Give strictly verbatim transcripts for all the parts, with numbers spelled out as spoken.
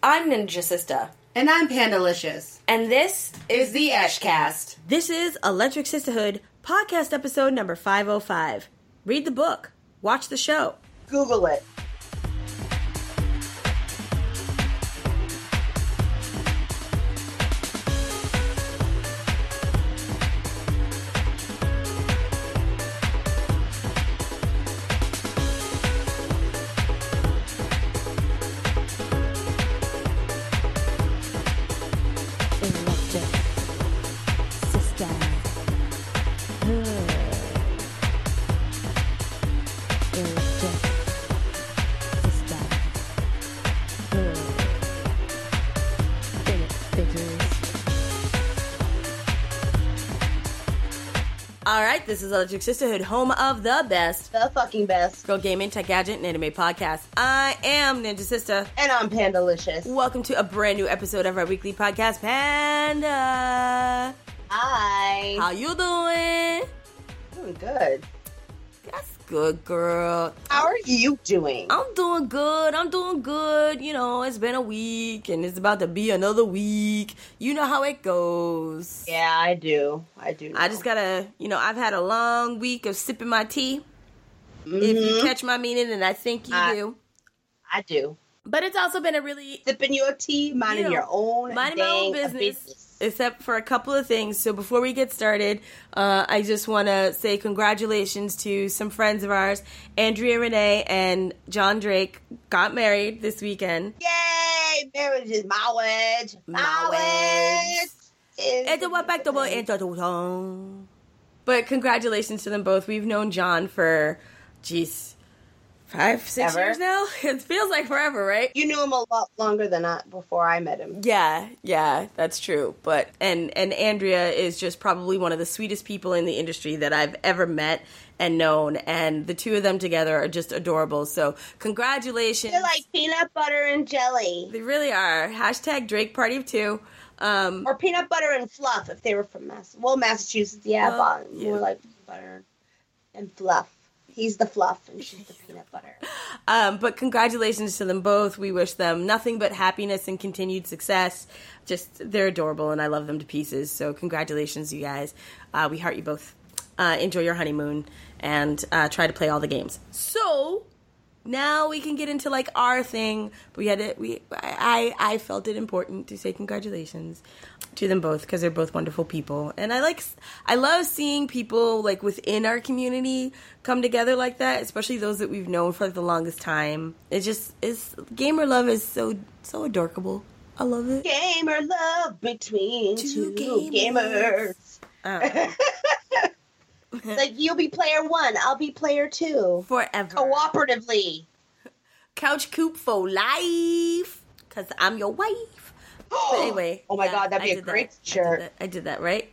I'm Ninja Sista. And I'm Pandalicious. And this is the Eshcast. This is Electric Sisterhood, podcast episode number five oh five. Read the book. Watch the show. Google it. Alright, this is Electric Sisterhood, home of the best. The fucking best. Girl gaming, tech gadget, and anime podcast. I am Ninja Sista. And I'm Pandalicious. Welcome to a brand new episode of our weekly podcast, Panda. Hi. How you doing? Doing good. That's good, girl. How are you doing? I'm doing good. I'm doing good. You know, it's been a week, and it's about to be another week. You know how it goes. Yeah, I do. I do know. I just gotta, you know, I've had a long week of sipping my tea. Mm-hmm. If you catch my meaning, and I think you I, do. I do. But it's also been a really... Sipping your tea, minding you know, your own minding my own business, business. Except for a couple of things. So before we get started, uh, I just want to say congratulations to some friends of ours. Andrea Renee and John Drake got married this weekend. Yay! Marriage is marriage. Marriage. But congratulations to them both. We've known John for, geez, five, six Ever? years now? It feels like forever, right? You knew him a lot longer than I before I met him. Yeah, yeah, that's true. But and and Andrea is just probably one of the sweetest people in the industry that I've ever met and known, and the two of them together are just adorable. So congratulations. They're like peanut butter and jelly. They really are. Hashtag Drake Party of Two. Um, or peanut butter and fluff if they were from Mass. Well, Massachusetts, yeah, well, but yeah. more like butter and fluff. He's the fluff and she's the peanut butter. Um, but congratulations to them both. We wish them nothing but happiness and continued success. Just, they're adorable and I love them to pieces. So congratulations, you guys. Uh, we heart you both. Uh, enjoy your honeymoon and uh, try to play all the games. So now we can get into like our thing. We had it. We I I felt it important to say congratulations to them both because they're both wonderful people, and I like I love seeing people like within our community come together like that, especially those that we've known for like, the longest time. It just is gamer love is so so adorable. I love it. Gamer love between two, two gamers. gamers. Uh. Like, you'll be player one, I'll be player two. Forever. Cooperatively. Couch coop for life. Because I'm your wife. But anyway. Oh my yeah, god, that'd be I a did great that. shirt. I did that, I did that right?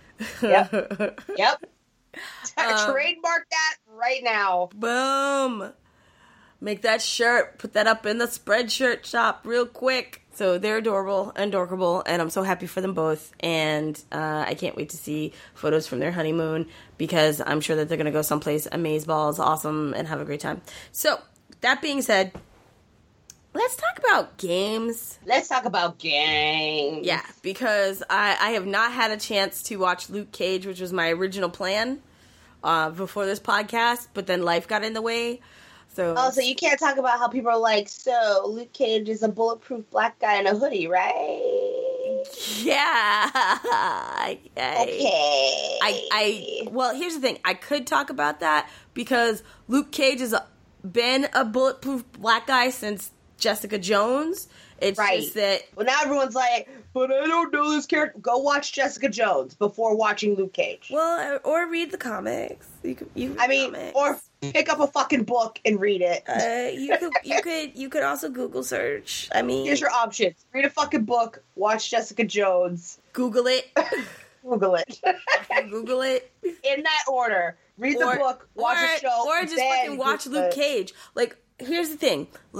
Yep. Yep. Um, Trademark that right now. Boom. Make that shirt. Put that up in the Spreadshirt shop real quick. So they're adorable and adorable, and I'm so happy for them both. And uh, I can't wait to see photos from their honeymoon because I'm sure that they're going to go someplace amazeballs, awesome, and have a great time. So that being said, let's talk about games. Let's talk about games. Yeah, because I, I have not had a chance to watch Luke Cage, which was my original plan uh, before this podcast, but then life got in the way. So, oh, so you can't talk about how people are like, so Luke Cage is a bulletproof black guy in a hoodie, right? Yeah. I, I, okay. I, I, well, here's the thing. I could talk about that because Luke Cage has been a bulletproof black guy since Jessica Jones. It's right. just that... Well, now everyone's like, but I don't know this character. Go watch Jessica Jones before watching Luke Cage. Well, or read the comics. You could, you I mean, comics. or pick up a fucking book and read it. Uh, you could, you could, you could also Google search. I mean... Here's your options. Read a fucking book, watch Jessica Jones. Google it. Google it. Google it. In that order. Read or, the book, watch or, a show, or just then fucking watch Google Luke it. Cage. Like, here's the thing. Like,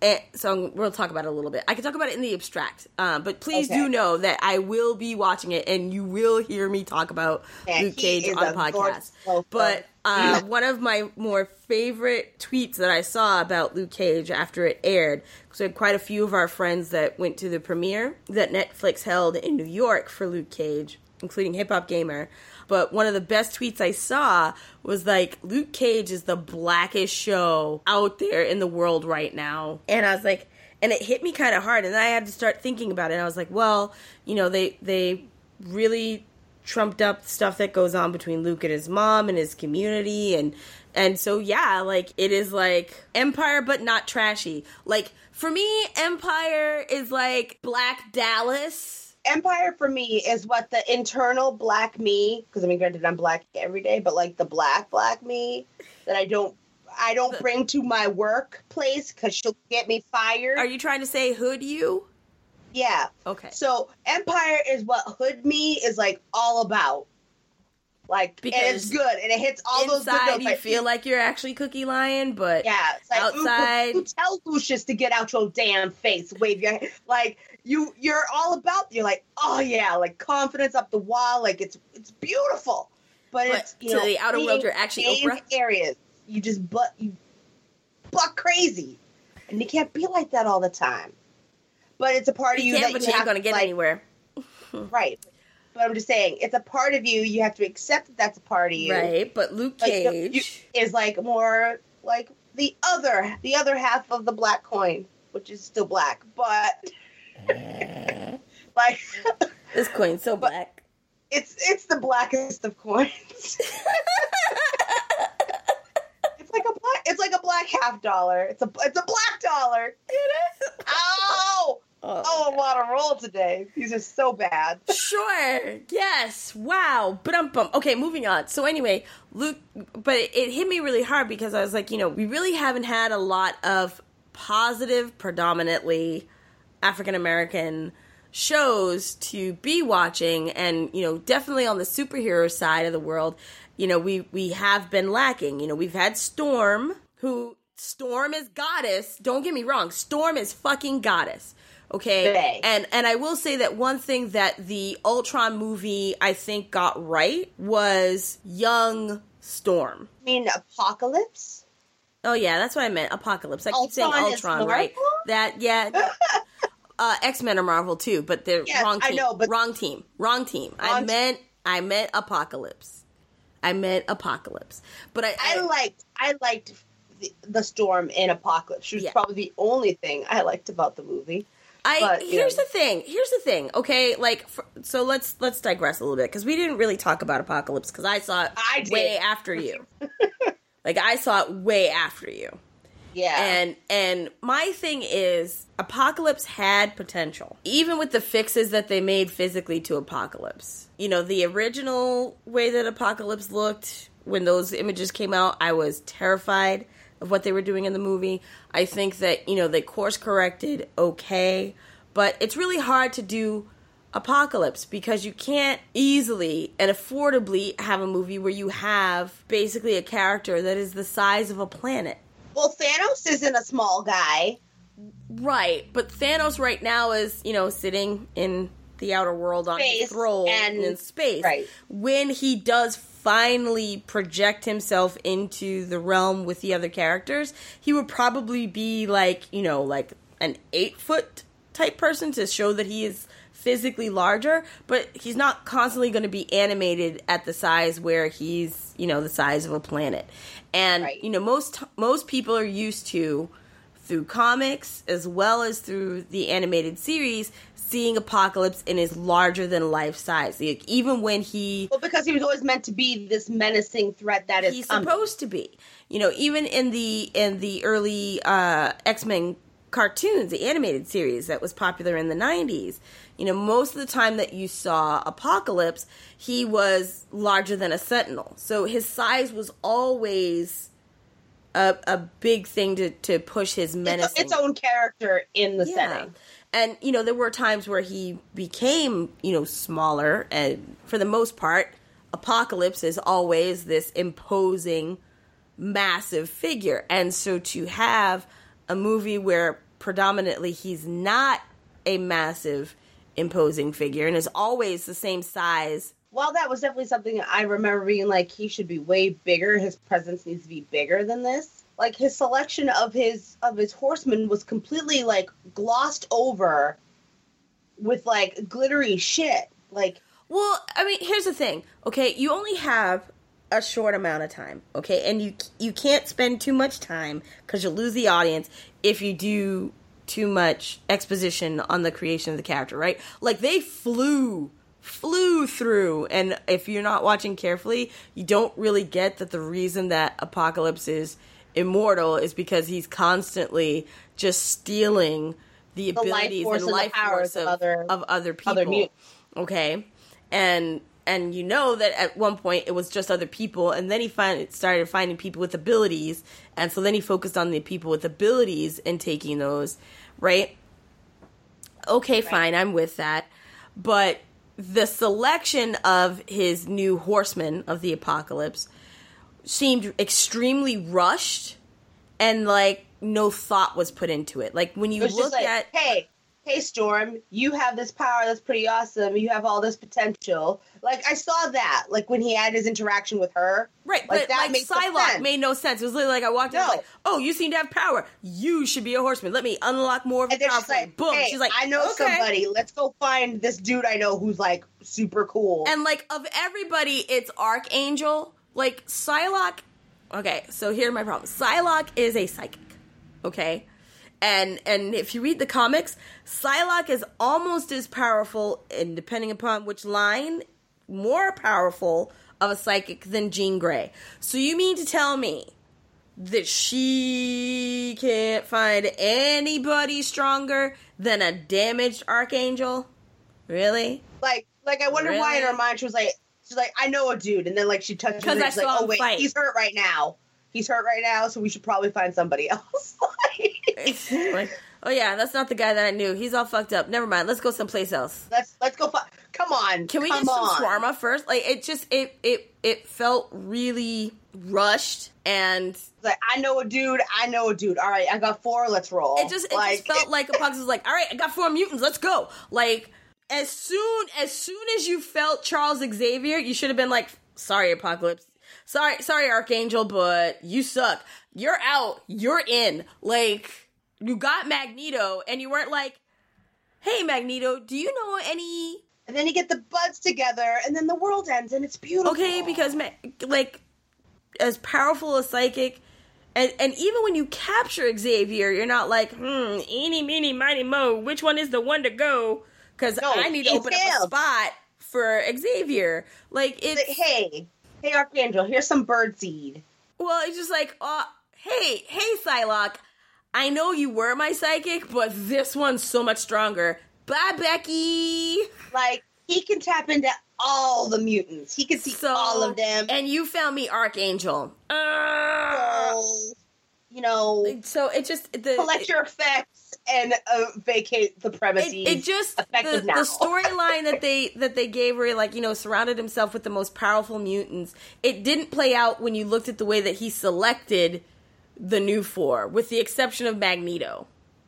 And so we'll talk about it a little bit. I can talk about it in the abstract, um, but please okay. do know that I will be watching it, and you will hear me talk about yeah, Luke Cage on a podcast. So but uh, one of my more favorite tweets that I saw about Luke Cage after it aired, because we had quite a few of our friends that went to the premiere that Netflix held in New York for Luke Cage, including Hip Hop Gamer. But one of the best tweets I saw was like, Luke Cage is the blackest show out there in the world right now. And I was like, and it hit me kind of hard. And then I had to start thinking about it. And I was like, well, you know, they they really trumped up stuff that goes on between Luke and his mom and his community. And, and so, yeah, like, it is like Empire, but not trashy. Like, for me, Empire is like Black Dallas. Empire for me is what the internal black me, because I mean, granted, I'm black every day, but like the black black me that I don't, I don't bring to my workplace because she'll get me fired. Are you trying to say hood you? Yeah. Okay. So Empire is what hood me is like all about. Like, because and it's good, and it hits all those good notes. Inside, you like, feel like you're actually Cookie Lion, but yeah, it's like, outside, ooh, ooh, tell Lucius to get out your damn face, wave your like you. You're all about. You're like, oh yeah, like confidence up the wall, like it's it's beautiful. But, but it's you to know, the outer world, you're actually Oprah. Areas you just but you buck crazy, and you can't be like that all the time. But it's a part of you, you that but you you ain't have gonna to, get like, anywhere, right? But I'm just saying, it's a part of you. You have to accept that that's a part of you, right? But Luke Cage like, you, is like more like the other, the other half of the black coin, which is still black, but like this coin's so black. It's it's the blackest of coins. It's like a black. It's like a black half dollar. It's a it's a black dollar. It is. Ow! Oh, oh I'm on a roll today. These are so bad. Sure. Yes. Wow. Bum bum. Okay, moving on. So anyway, Luke, but it, it hit me really hard because I was like, you know, we really haven't had a lot of positive, predominantly African American shows to be watching, and you know, definitely on the superhero side of the world, you know, we we have been lacking. You know, we've had Storm, who Storm is goddess. Don't get me wrong, Storm is fucking goddess. Okay, Bay. and and I will say that one thing that the Ultron movie I think got right was young Storm. I mean, Apocalypse. Oh yeah, that's what I meant. Apocalypse. I keep Ultron saying Ultron, right? That yeah. uh, X-Men are Marvel too, but they're yes, wrong team. I know, but wrong team. Wrong team. Wrong I te- meant I meant Apocalypse. I meant Apocalypse. But I I, I liked I liked the, the Storm in Apocalypse. She was yeah. probably the only thing I liked about the movie. I but, here's know. the thing. Here's the thing. Okay, like for, so let's let's digress a little bit because we didn't really talk about Apocalypse because I saw it I way did. after you. Like I saw it way after you. Yeah. And and my thing is Apocalypse had potential. Even with the fixes that they made physically to Apocalypse. You know, the original way that Apocalypse looked when those images came out, I was terrified of what they were doing in the movie. I think that, you know, they course corrected okay, but it's really hard to do Apocalypse because you can't easily and affordably have a movie where you have basically a character that is the size of a planet. Well, Thanos isn't a small guy. Right, but Thanos right now is, you know, sitting in the outer world on Space his throne and- in space. right. When he does finally project himself into the realm with the other characters, he would probably be like, you know, like an eight foot type person to show that he is physically larger, but he's not constantly going to be animated at the size where he's, you know, the size of a planet. And, right. you know, most most people are used to, through comics as well as through the animated series, seeing Apocalypse in his larger than life size. Like, even when he, well, because he was always meant to be this menacing threat that is he's coming. supposed to be. You know, even in the in the early uh, X-Men cartoons, the animated series that was popular in the nineties, you know, most of the time that you saw Apocalypse, he was larger than a Sentinel. So his size was always a, a big thing to, to push his menacing. It's, its own character in the Yeah. setting. And, you know, there were times where he became, you know, smaller. And for the most part, Apocalypse is always this imposing, massive figure. And so to have a movie where predominantly he's not a massive, imposing figure and is always the same size. Well, that was definitely something I remember being like, he should be way bigger. His presence needs to be bigger than this. Like, his selection of his of his horsemen was completely, like, glossed over with, like, glittery shit. Like, well, I mean, here's the thing, okay? You only have a short amount of time, okay? And you you can't spend too much time because you'll lose the audience if you do too much exposition on the creation of the character, right? Like, they flew... flew through, and if you're not watching carefully, you don't really get that the reason that Apocalypse is immortal is because he's constantly just stealing the, the abilities life and life and force of, of, other, of other people. Other okay, and and you know that at one point it was just other people, and then he find, started finding people with abilities, and so then he focused on the people with abilities and taking those, right? Okay, right. Fine, I'm with that, but the selection of his new horsemen of the Apocalypse seemed extremely rushed, and like no thought was put into it. Like when you it was look just like, at, hey, hey, Storm, you have this power that's pretty awesome. You have all this potential. Like I saw that, like when he had his interaction with her, right? Like but that like made Psylocke made no sense. It was literally like I walked in, no. like, oh, you seem to have power. You should be a horseman. Let me unlock more of and your power. Like, boom. Hey, she's like, I know okay. somebody. Let's go find this dude I know who's like super cool. And like of everybody, it's Archangel. Like Psylocke. Okay, so here's my problem. Psylocke is a psychic. Okay. And and if you read the comics, Psylocke is almost as powerful, and depending upon which line, more powerful of a psychic than Jean Grey. So you mean to tell me that she can't find anybody stronger than a damaged Archangel? Really? Like, like I wonder really? why in her mind she was like, she's like, I know a dude, and then like she touches him, and she's like, oh wait, fight. he's hurt right now. He's hurt right now, so we should probably find somebody else. Like, oh yeah, that's not the guy that I knew. He's all fucked up. Never mind. Let's go someplace else. Let's let's go. Fu- Come on. Can we come get some on. shawarma first? Like it just it it it felt really rushed and like I know a dude. I know a dude. All right, I got four. Let's roll. It just it like, just felt like Apocalypse was like, all right, I got four mutants. Let's go. Like as soon as soon as you felt Charles Xavier, you should have been like, sorry, Apocalypse. Sorry, sorry, Archangel, but you suck. You're out. You're in. Like, you got Magneto, and you weren't like, hey, Magneto, do you know any... And then you get the buds together, and then the world ends, and it's beautiful. Okay, because, like, as powerful a psychic, and, and even when you capture Xavier, you're not like, hmm, eeny, meeny, miny, mo, which one is the one to go? Because no, I need to open up a spot for Xavier. Like, it's... Hey... Hey, Archangel, here's some birdseed. Well, it's just like, uh, hey, hey, Psylocke, I know you were my psychic, but this one's so much stronger. Bye, Becky. Like, he can tap into all the mutants. He can see so, all of them. And you found me Archangel. Uh, so, you know, so it just... The, collect it, your effects and uh, vacate the premises. It, it just... Effective the, now. the storyline that they that they gave where he, like, you know, surrounded himself with the most powerful mutants, it didn't play out when you looked at the way that he selected the new four, with the exception of Magneto.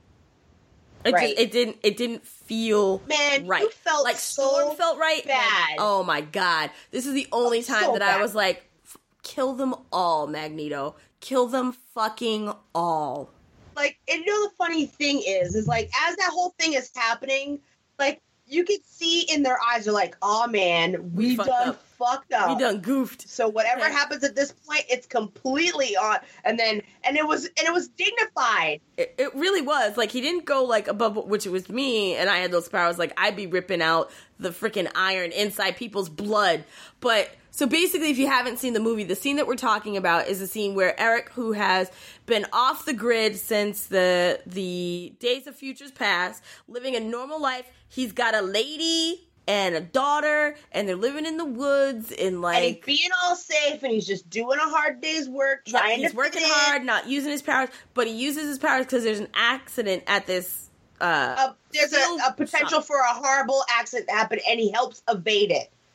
It right. just, it didn't it didn't feel Man, right. You felt like so Storm felt right. Bad. Mag- oh my god. This is the only time so that bad. I was like, kill them all, Magneto. Kill them fucking all. Like, and you know the funny thing is, is like, as that whole thing is happening, like, you could see in their eyes, they're like, oh man, we, we done up. fucked up. We done goofed. So whatever yeah. happens at this point, it's completely on. And then, and it was, and it was dignified. It, it really was. Like, he didn't go, like, above, which it was me, and I had those powers. Like, I'd be ripping out the freaking iron inside people's blood. But, so basically, if you haven't seen the movie, the scene that we're talking about is a scene where Eric, who has been off the grid since the the Days of Futures Past, living a normal life, he's got a lady and a daughter, and they're living in the woods, and like... And he's being all safe, and he's just doing a hard day's work, trying yeah, he's to working fit hard, in. not using his powers, but he uses his powers because there's an accident at this... Uh, uh, there's a, a potential shop. for a horrible accident to happen, and he helps evade it.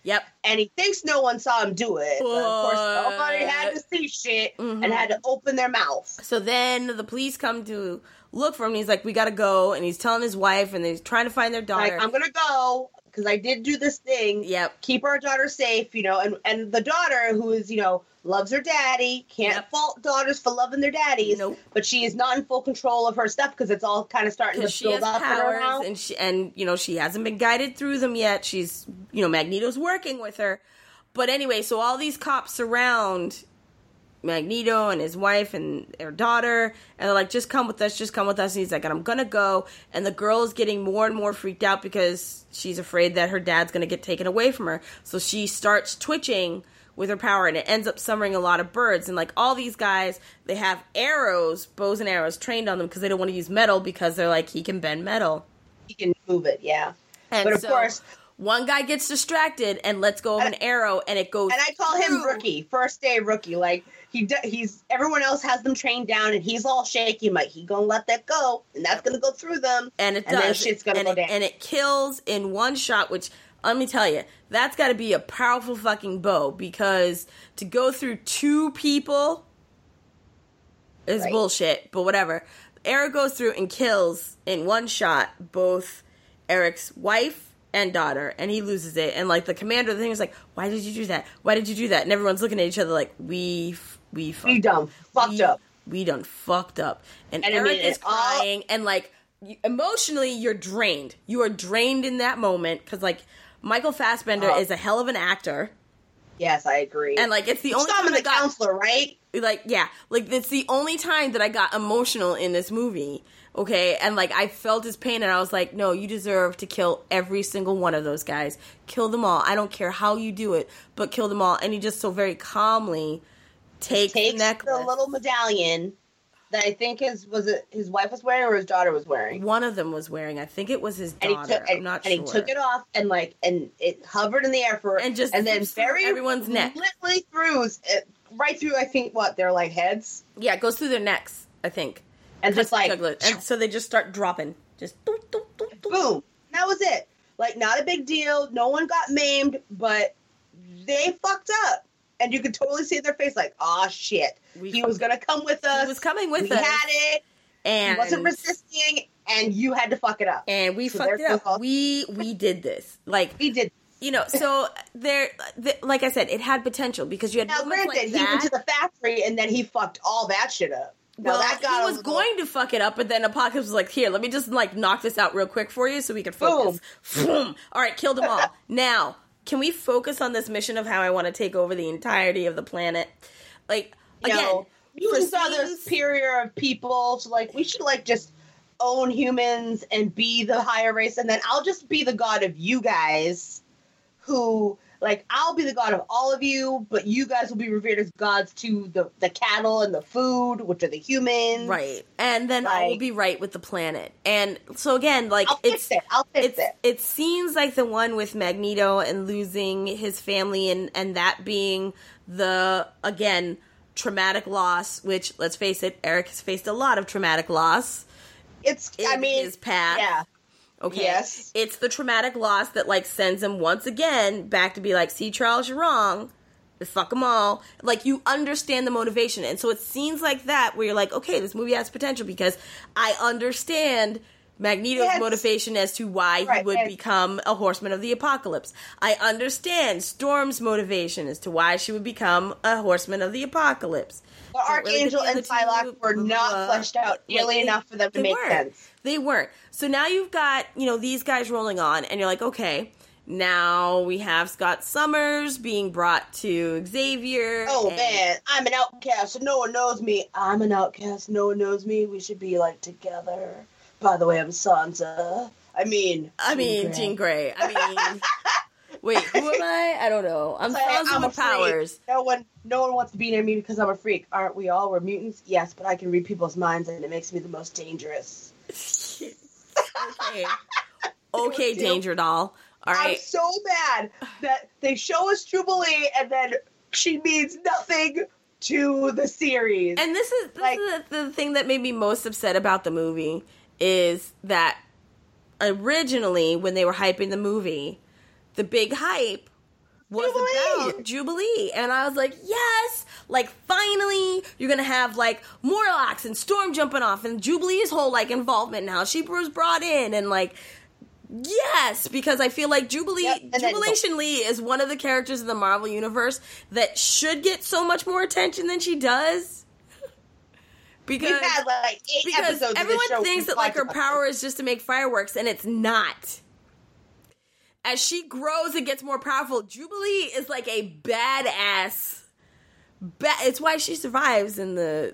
Yep. And he thinks no one saw him do it. But of course, nobody had to see shit mm-hmm. and had to open their mouth. So then the police come to look for him. And he's like, we got to go. And he's telling his wife, and he's trying to find their daughter. Like, I'm going to go because I did do this thing. Yep. Keep our daughter safe, you know. And, and the daughter, who is, you know, loves her daddy, can't yep. fault daughters for loving their daddies. Nope. But she is not in full control of her stuff because it's all kind of starting to she build has up powers, in her house. and she, and you know, she hasn't been guided through them yet. She's, you know, Magneto's working with her. But anyway, so all these cops surround Magneto and his wife and their daughter, and they're like, just come with us, just come with us. And he's like, I'm gonna go. And the girl is getting more and more freaked out because she's afraid that her dad's gonna get taken away from her. So she starts twitching with her power, and it ends up summoning a lot of birds. And like all these guys, they have arrows, bows and arrows trained on them because they don't want to use metal because they're like, he can bend metal. He can move it, yeah. And but of so, course, one guy gets distracted and lets go of an arrow, and it goes. And I call through. him rookie, first day rookie. Like he, he's everyone else has them trained down, and he's all shaky. I'm like, he gonna let that go, and that's gonna go through them, and it and does. then shit's gonna and go it, down, and it kills in one shot. Which let me tell you, that's got to be a powerful fucking bow, because to go through two people is right. bullshit. But whatever, Eric goes through and kills in one shot both Eric's wife and daughter, and he loses it. And like the commander of the thing is like, why did you do that? Why did you do that? And everyone's looking at each other like, we we we done fucked we, up. We done fucked up. And, and Eric I mean, is crying, all... and like you, emotionally, you're drained. You are drained in that moment because like Michael Fassbender uh, is a hell of an actor. Yes, I agree. And like it's the you only saw him time in the got, counselor, right? Like yeah, like it's the only time that I got emotional in this movie. Okay, and like I felt his pain, and I was like, no, you deserve to kill every single one of those guys. Kill them all. I don't care how you do it, but kill them all. And he just so very calmly takes, takes the necklace, the little medallion that I think his was it his wife was wearing or his daughter was wearing. One of them was wearing. I think it was his daughter. And he took, and, I'm not and sure. he took it off, and like and it hovered in the air for and just and then very everyone's neck, literally through it, right through. I think what they're like heads. Yeah, it goes through their necks. I think. And just like, and so they just start dropping, just doop, doop, doop, doop. Boom. That was it. Like, not a big deal. No one got maimed, but they fucked up, and you could totally see their face, like, oh shit, we he was gonna come with us. He was coming with we us. We had it, and he wasn't resisting, and you had to fuck it up, and we so fucked it up. All- we we did this, like we did. You know, so there, the, like I said, it had potential because you had now, moments granted, like that. He went to the factory, and then he fucked all that shit up. Well, that he was little... going to fuck it up, but then Apocalypse was like, here, let me just, like, knock this out real quick for you so we can focus. Boom. All right, killed them all. Now, can we focus on this mission of how I want to take over the entirety of the planet? Like, again... No, humans are the scenes... superior of people, so, like, we should, like, just own humans and be the higher race, and then I'll just be the god of you guys who... Like, I'll be the god of all of you, but you guys will be revered as gods to the, the cattle and the food, which are the humans. Right. And then like, I will be right with the planet. And so, again, like, I'll it's... fix it. I'll fix it's, it. It seems like the one with Magneto and losing his family and, and that being the, again, traumatic loss, which, let's face it, Eric has faced a lot of traumatic loss. It's, in I mean... his path. Yeah. Okay. Yes. It's the traumatic loss that, like, sends him once again back to be like, see, Charles, you're wrong. Fuck them all. Like, you understand the motivation. And so it seems like that where you're like, okay, this movie has potential because I understand Magneto's yes. motivation as to why right. he would and- become a horseman of the apocalypse. I understand Storm's motivation as to why she would become a horseman of the apocalypse. But Archangel really and Psylocke were not uh, fleshed out nearly like, enough for them to make weren't. sense. They weren't. So now you've got, you know, these guys rolling on, and you're like, okay, now we have Scott Summers being brought to Xavier. Oh, and- man, I'm an outcast, and no one knows me. I'm an outcast, no one knows me. We should be, like, together. By the way, I'm Sansa. I mean... I mean, Jean Grey. I mean... Wait, who am I? I don't know. I'm like, Sansa I'm with powers. No one, no one wants to be near me because I'm a freak. Aren't we all? We're mutants? Yes, but I can read people's minds, and it makes me the most dangerous. Okay. Okay, Danger Doll. All right. I'm so mad that they show us Jubilee, and then she means nothing to the series. And this is, this like, is the, the thing that made me most upset about the movie, is that originally, when they were hyping the movie, the big hype was Jubilee. about Jubilee. And I was like, yes, like finally you're going to have like Morlocks and Storm jumping off and Jubilee's whole like involvement now. She was brought in and like, yes, because I feel like Jubilee, yep, Jubilation Lee is one of the characters in the Marvel Universe that should get so much more attention than she does. Because, We've had like eight because episodes everyone of this show thinks that like her power is just to make fireworks, and it's not. As she grows and gets more powerful, Jubilee is like a badass. Ba- it's why she survives in the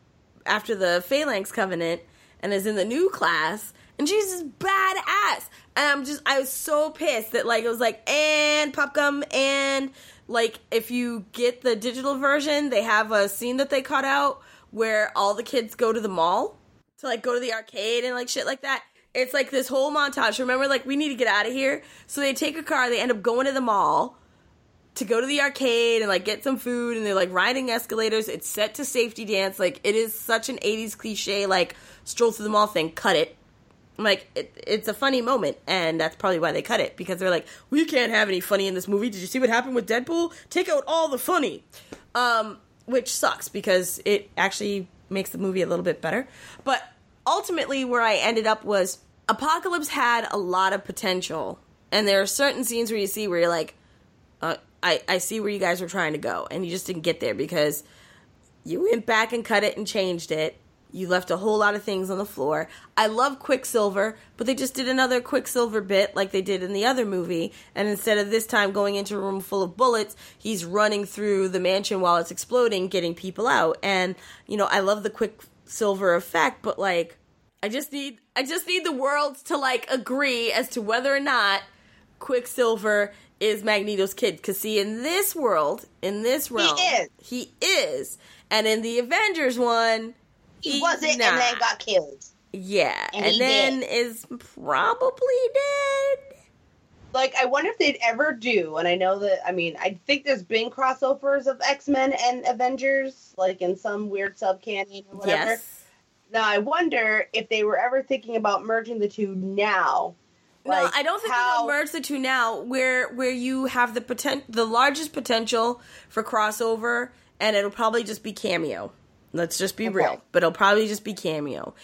after the Phalanx Covenant and is in the new class, and she's just badass. And I'm just, I was so pissed that like it was like and Popgum and like if you get the digital version, they have a scene that they cut out where all the kids go to the mall to like go to the arcade and like shit like that. It's like this whole montage. Remember, like, we need to get out of here. So they take a car. They end up going to the mall to go to the arcade and, like, get some food. And they're, like, riding escalators. It's set to Safety Dance. Like, it is such an eighties cliche, like, stroll through the mall thing. Cut it. Like, it, it's a funny moment. And that's probably why they cut it. Because they're like, we can't have any funny in this movie. Did you see what happened with Deadpool? Take out all the funny. Um, which sucks because it actually makes the movie a little bit better. But ultimately, where I ended up was Apocalypse had a lot of potential, and there are certain scenes where you see where you're like, uh, I, I see where you guys were trying to go, and you just didn't get there because you went back and cut it and changed it. You left a whole lot of things on the floor. I love Quicksilver, but they just did another Quicksilver bit like they did in the other movie, and instead of this time going into a room full of bullets, he's running through the mansion while it's exploding, getting people out. And, you know, I love the Quicksilver effect, but, like, I just need I just need the worlds to, like, agree as to whether or not Quicksilver is Magneto's kid. Because, see, in this world, in this realm, he is. He is. And in the Avengers one, he wasn't not. And then got killed. Yeah. And, and then did. is probably dead. Like, I wonder if they'd ever do, and I know that, I mean, I think there's been crossovers of X-Men and Avengers, like in some weird sub-canon or whatever. Yes. Now, I wonder if they were ever thinking about merging the two now. Like no, I don't think how... they'll merge the two now, where where you have the poten- the largest potential for crossover, and it'll probably just be cameo. Let's just be okay. real. But it'll probably just be cameo.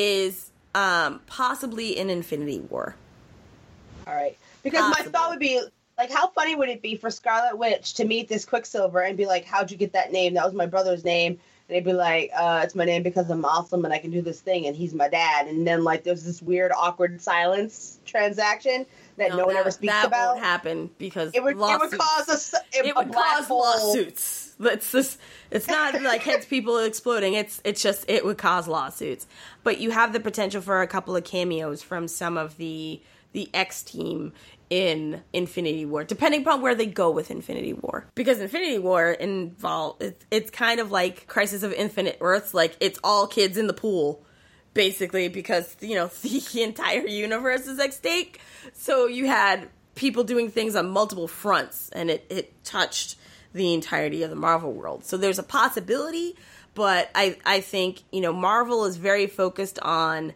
Is um, possibly in Infinity War. All right. Because Possible. my thought would be, like, how funny would it be for Scarlet Witch to meet this Quicksilver and be like, how'd you get that name? That was my brother's name. And they'd be like, uh, it's my name because I'm awesome and I can do this thing and he's my dad. And then, like, there's this weird, awkward silence transaction that no, no one that, ever speaks that about. That won't happen because it would, lawsuits. It would cause a, a, it would a black cause hole. lawsuits. It's just, it's not like heads people exploding. It's it's just, it would cause lawsuits. But you have the potential for a couple of cameos from some of the the X team in Infinity War, depending upon where they go with Infinity War. Because Infinity War involve it's, it's kind of like Crisis of Infinite Earths, like it's all kids in the pool, basically, because, you know, the entire universe is at stake. So you had people doing things on multiple fronts, and it, it touched the entirety of the Marvel world. So there's a possibility, but I, I think, you know, Marvel is very focused on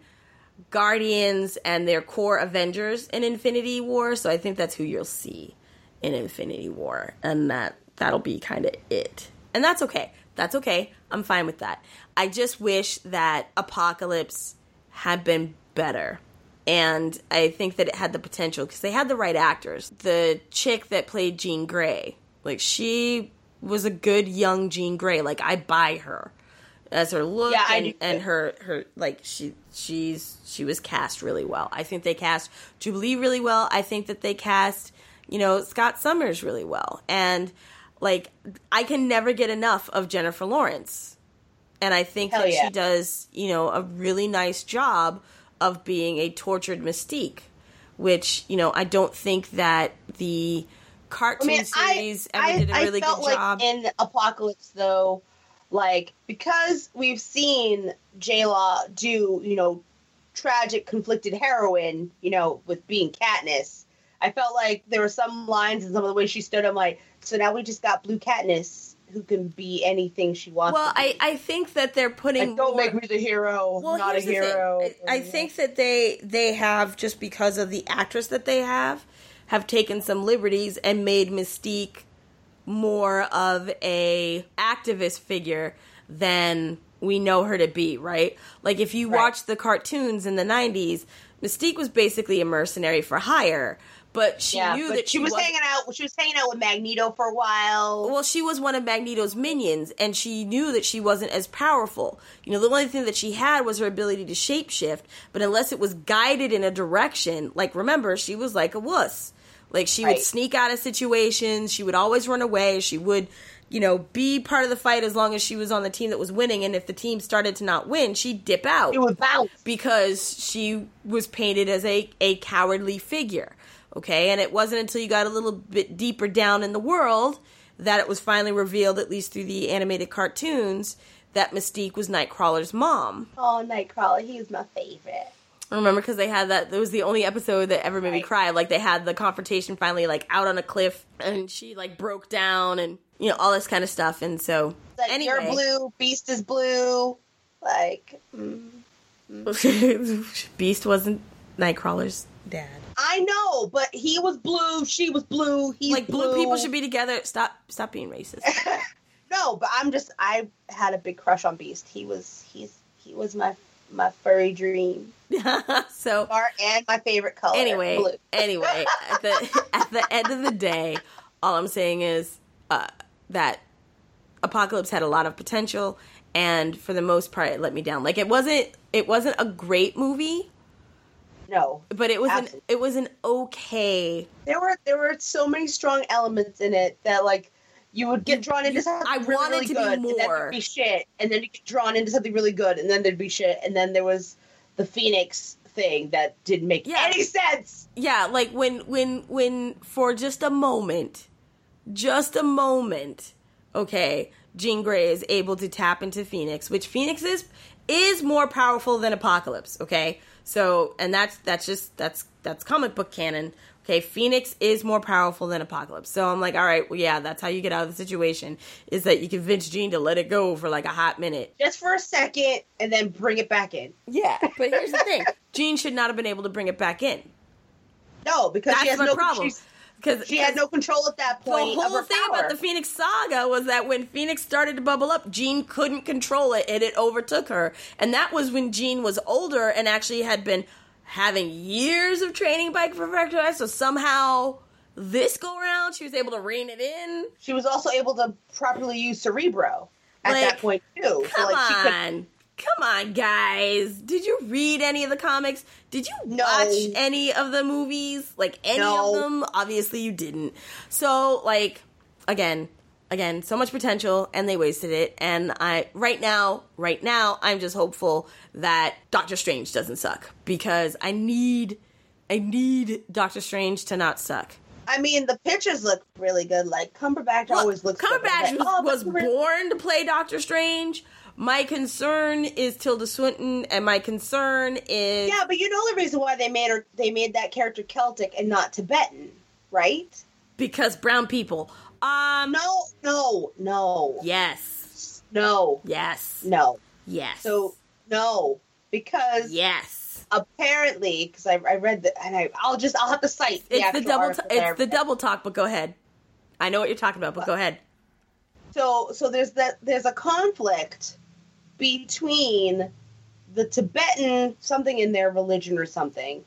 Guardians and their core Avengers in Infinity War, so I think that's who you'll see in Infinity War, and that that'll be kind of it. And that's okay. That's okay. I'm fine with that. I just wish that Apocalypse had been better, and I think that it had the potential because they had the right actors. The chick that played Jean Grey, like, she was a good young Jean Grey. Like, I buy her as her look yeah, and, and her, her like she she's she was cast really well. I think they cast Jubilee really well. I think that they cast, you know, Scott Summers really well. And, like, I can never get enough of Jennifer Lawrence. And I think Hell that yeah. she does, you know, a really nice job of being a tortured Mystique, which, you know, I don't think that the cartoon I mean, series I, ever did a really I felt good like job. In Apocalypse, though, like, because we've seen J-Law do, you know, tragic, conflicted heroine, you know, with being Katniss, I felt like there were some lines and some of the way she stood, I'm like, so now we just got Blue Katniss, who can be anything she wants well, to be. I, I think that they're putting like, don't more... make me the hero, well, not a hero. I, I think that they they have, just because of the actress that they have, have taken some liberties and made Mystique more of a activist figure than we know her to be, right? Like, if you right. watch the cartoons in the nineties, Mystique was basically a mercenary for hire, but she yeah, knew but that she, she was wasn't- hanging out. She was hanging out with Magneto for a while. Well, she was one of Magneto's minions, and she knew that she wasn't as powerful. You know, the only thing that she had was her ability to shapeshift, but unless it was guided in a direction, like, remember, she was like a wuss. Like, she right. would sneak out of situations, she would always run away, she would, you know, be part of the fight as long as she was on the team that was winning, and if the team started to not win, she'd dip out. She would bounce. Because she was painted as a, a cowardly figure. Okay, and it wasn't until you got a little bit deeper down in the world that it was finally revealed, at least through the animated cartoons, that Mystique was Nightcrawler's mom. Oh, Nightcrawler, he was my favorite. I remember because they had that, it was the only episode that ever made me right. cry. Like, they had the confrontation finally, like, out on a cliff, and she, like, broke down, and, you know, all this kind of stuff, and so, like, anyway. You're blue, Beast is blue, like... Mm, mm. Beast wasn't Nightcrawler's dad. I know, but he was blue, she was blue, he's like, blue. blue. people should be together. Stop stop being racist. No, but I'm just, I had a big crush on Beast. He was, he's, he was my, my furry dream. So, Art and my favorite color. anyway, blue. anyway, at the, at the end of the day, all I'm saying is uh, that Apocalypse had a lot of potential, and for the most part, it let me down. Like, it wasn't, it wasn't a great movie. No, but it was absolutely. an it was an okay. There were there were so many strong elements in it that, like, you would get drawn into something I really, wanted really to be good, and then more. there'd be shit, and then you get drawn into something really good, and then there'd be shit, and then there was the Phoenix thing that didn't make Yeah. any sense. Yeah, like when when when for just a moment, just a moment, okay, Jean Grey is able to tap into Phoenix, which Phoenix is is more powerful than Apocalypse, okay? So, and that's that's just that's that's comic book canon. Okay, Phoenix is more powerful than Apocalypse. So I'm like, all right, well, yeah, that's how you get out of the situation, is that you convince Jean to let it go for like a hot minute. Just for a second, and then bring it back in. Yeah, but here's the thing. Jean should not have been able to bring it back in. No, because That's she has my no problem. she's- Because She had no control at that the point. whole of her thing power. about the Phoenix Saga was that when Phoenix started to bubble up, Jean couldn't control it, and it overtook her. And that was when Jean was older and actually had been having years of training by Perfecto. So somehow, this go around, she was able to rein it in. She was also able to properly use Cerebro at Like, that point too. Come so, like, she could, on. Come on, guys. Did you read any of the comics? Did you No. watch any of the movies? Like, any No. of them? Obviously, you didn't. So, like, again, again, so much potential, and they wasted it. And I, right now, right now, I'm just hopeful that Doctor Strange doesn't suck. Because I need, I need Doctor Strange to not suck. I mean, the pictures look really good. Like, Cumberbatch Look, always looks good. Cumberbatch Like, was, oh, was that's really- born to play Doctor Strange. My concern is Tilda Swinton, and my concern is Yeah, but you know the reason why they made her they made that character Celtic and not Tibetan, right? because brown people. Um, No, no, no. Yes. No. Yes. No. Yes. So no. Because yes. apparently, because I, I read the and I I'll just I'll have to cite the It's actual the double. article T- that I it's the read. double talk. But go ahead. I know what you're talking about. But go ahead. So so there's that there's a conflict between the Tibetan something in their religion or something,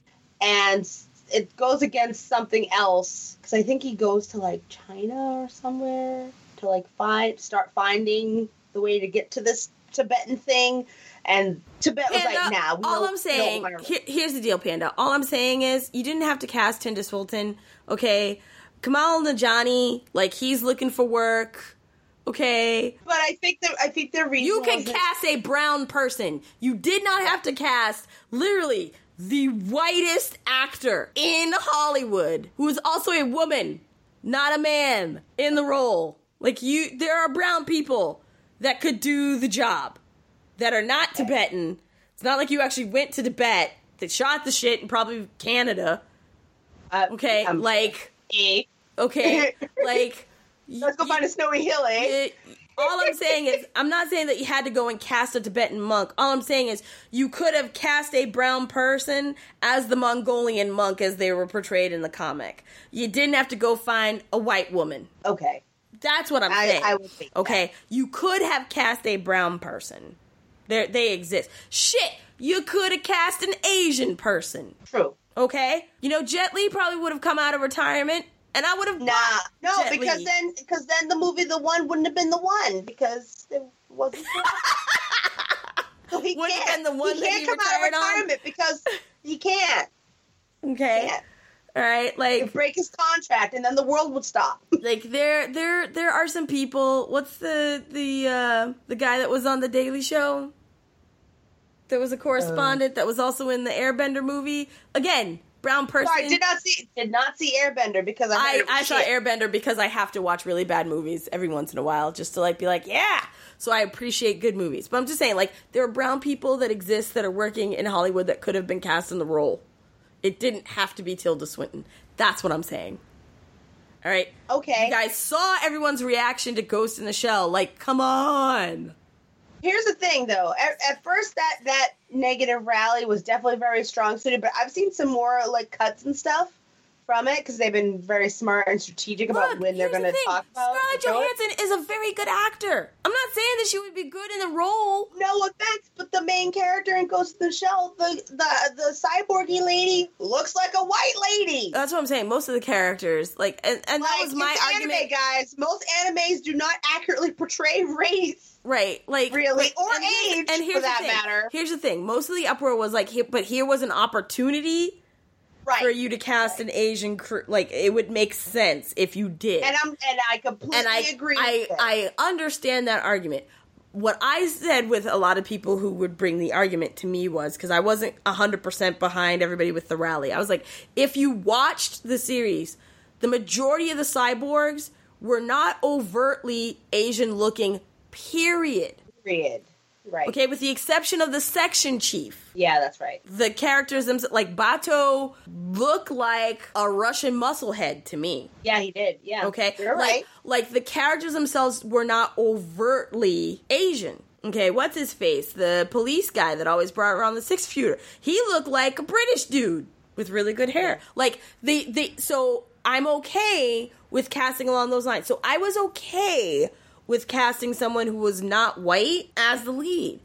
and it goes against something else because I think he goes to like China or somewhere to like find start finding the way to get to this Tibetan thing, and Tibet was Panda, like, "Nah." We all don't- I'm we saying, don't want here, here's the deal, Panda. All I'm saying is, you didn't have to cast Tilda Swinton, okay? Kamal Najani, like, he's looking for work. Okay. But I think that I think the reason You can was that- cast a brown person. You did not have to cast literally the whitest actor in Hollywood, who is also a woman, not a man, in the role. Like, you, there are brown people that could do the job that are not Tibetan. It's not like you actually went to Tibet, that shot the shit in probably Canada. uh, Okay, I'm like, eh. okay, like, Let's go find a snowy hill, eh? it, All I'm saying is, I'm not saying that you had to go and cast a Tibetan monk. All I'm saying is, you could have cast a brown person as the Mongolian monk as they were portrayed in the comic. You didn't have to go find a white woman. Okay. That's what I'm I, saying. I would think okay? That. You could have cast a brown person. They they exist. Shit! You could have cast an Asian person. True. Okay? You know, Jet Li probably would have come out of retirement. And I would have nah, no, Jet because Li. then, because then the movie The One wouldn't have been the one because it wasn't. So he Wouldn't have can't. been the one he that can't he come out of retired on? retirement because he can't. Okay, He can't. all right, like He'd break his contract, and then the world would stop. like there, there, there are some people. What's the the uh, the guy that was on the Daily Show? There was a correspondent uh, that was also in the Airbender movie. Again, brown person. Sorry, did not see did not see Airbender because I I, heard it was I saw shit. Airbender because I have to watch really bad movies every once in a while just to like be like, yeah. So I appreciate good movies. But I'm just saying, like, there are brown people that exist that are working in Hollywood that could have been cast in the role. It didn't have to be Tilda Swinton. That's what I'm saying. All right? Okay. You guys saw everyone's reaction to Ghost in the Shell. Like, come on. Here's the thing, though. At, at first, that, that negative rally was definitely very strong suited, but I've seen some more like cuts and stuff from it because they've been very smart and strategic about Look, when they're here's going the to thing. talk about Scarlett show it. Johansson is a very good actor. I'm not saying that she would be good in the role. No offense, but the main character in Ghost in the Shell, the the the cyborgy lady, looks like a white lady. That's what I'm saying. Most of the characters, like, and, and that Like, was my it's argument. anime, guys. Most animes do not accurately portray race. Right, like Really, like, or and here's- age, and here's for the that thing. matter. Here's the thing: most of the uproar was like, here, but here was an opportunity Right. for you to cast an Asian, cr- like it would make sense if you did. And I'm and I completely and I agree. I with it. I understand that argument. What I said with a lot of people who would bring the argument to me was because I wasn't one hundred percent behind everybody with the rally. I was like, if you watched the series, the majority of the cyborgs were not overtly Asian looking. Period. Period. Right. Okay, with the exception of the section chief. Yeah, that's right. The characters themselves, like Bato, look like a Russian musclehead to me. Yeah, he did. Yeah. Okay? You're like, right. Like, the characters themselves were not overtly Asian. Okay, what's his face? The police guy that always brought around the six shooter. He looked like a British dude with really good hair. Yeah. Like, they, they, so I'm okay with casting along those lines. So I was okay with casting someone who was not white as the lead.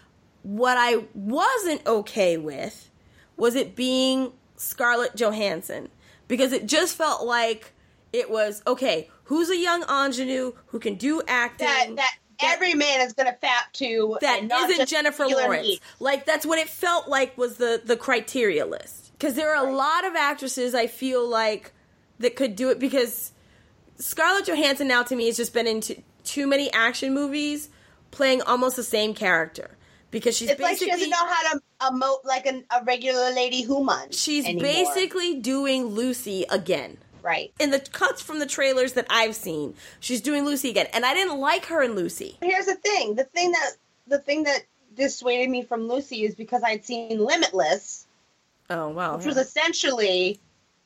What I wasn't okay with was it being Scarlett Johansson. Because it just felt like it was, okay, who's a young ingenue who can do acting? That that, that every man is going to fap to. That and not isn't just Jennifer Taylor Lawrence. Swift. Like, that's what it felt like was the, the criteria list. Because there are a Right. lot of actresses I feel like that could do it because Scarlett Johansson now to me has just been into too many action movies playing almost the same character because she's It's like she basically doesn't know how to emote like an, a regular lady human. she's anymore. basically doing Lucy again. Right. In the cuts from the trailers that I've seen, she's doing Lucy again, and I didn't like her in Lucy. Here's the thing: the thing that the thing that dissuaded me from Lucy is because I'd seen Limitless, Oh wow! which was essentially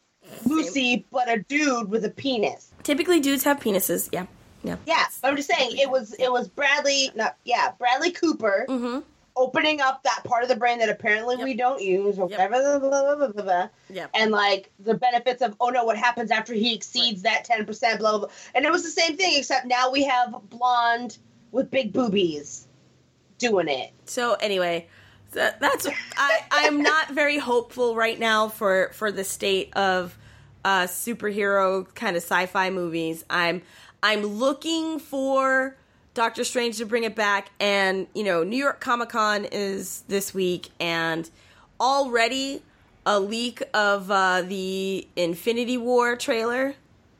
Lucy but a dude with a penis. Typically, dudes have penises. Yeah, yeah. Yeah, but I'm just saying it was it was Bradley, not yeah, Bradley Cooper Mm-hmm. opening up that part of the brain that apparently Yep. we don't use, or Yep. whatever, blah, blah, blah, blah, blah, Yep. and like the benefits of oh no, what happens after he exceeds that ten percent, blah, blah blah, and it was the same thing except now we have blonde with big boobies doing it. So anyway, so that's I. I'm not very hopeful right now for for the state of uh, superhero kind of sci-fi movies. I'm I'm looking for Doctor Strange to bring it back, and you know, New York Comic Con is this week, and already a leak of uh, the Infinity War trailer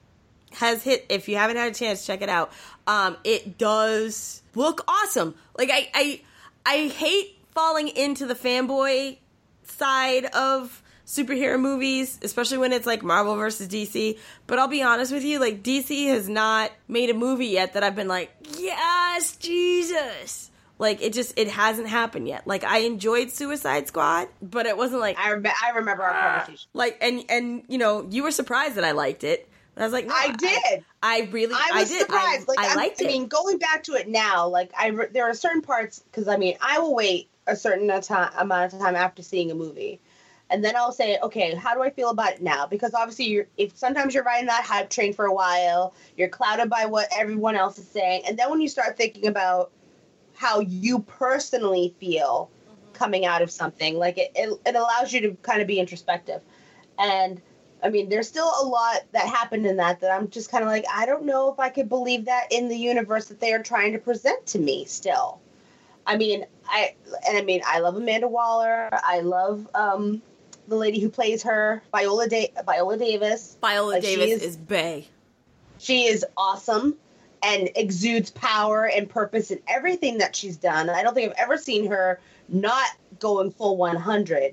has hit. If you haven't had a chance, check it out. Um, it does look awesome. Like I, I, I hate falling into the fanboy side of superhero movies, especially when it's like Marvel versus D C. But I'll be honest with you, like D C has not made a movie yet that I've been like, yes, Jesus. Like it just it hasn't happened yet. Like I enjoyed Suicide Squad, but it wasn't like I, rem- I remember our conversation. like and and you know you were surprised that I liked it. And I was like, no, I did. I, I really, I was I did. surprised. I, like, I I'm- liked I it. mean, going back to it now, like, I re- there are certain parts, because, I mean, I will wait a certain ati- amount of time after seeing a movie. And then I'll say, okay, how do I feel about it now? Because obviously, you're, if sometimes you're riding that hype train for a while, you're clouded by what everyone else is saying. And then when you start thinking about how you personally feel coming out of something, like, it, it, it allows you to kind of be introspective. And I mean, there's still a lot that happened in that that I'm just kind of like, I don't know if I could believe that in the universe that they are trying to present to me still. I mean, I and I mean, I love Amanda Waller. I love um, the lady who plays her, Viola da- Viola Davis. Viola Like, she Davis is- is bae. She is awesome and exudes power and purpose in everything that she's done. I don't think I've ever seen her not going full one hundred.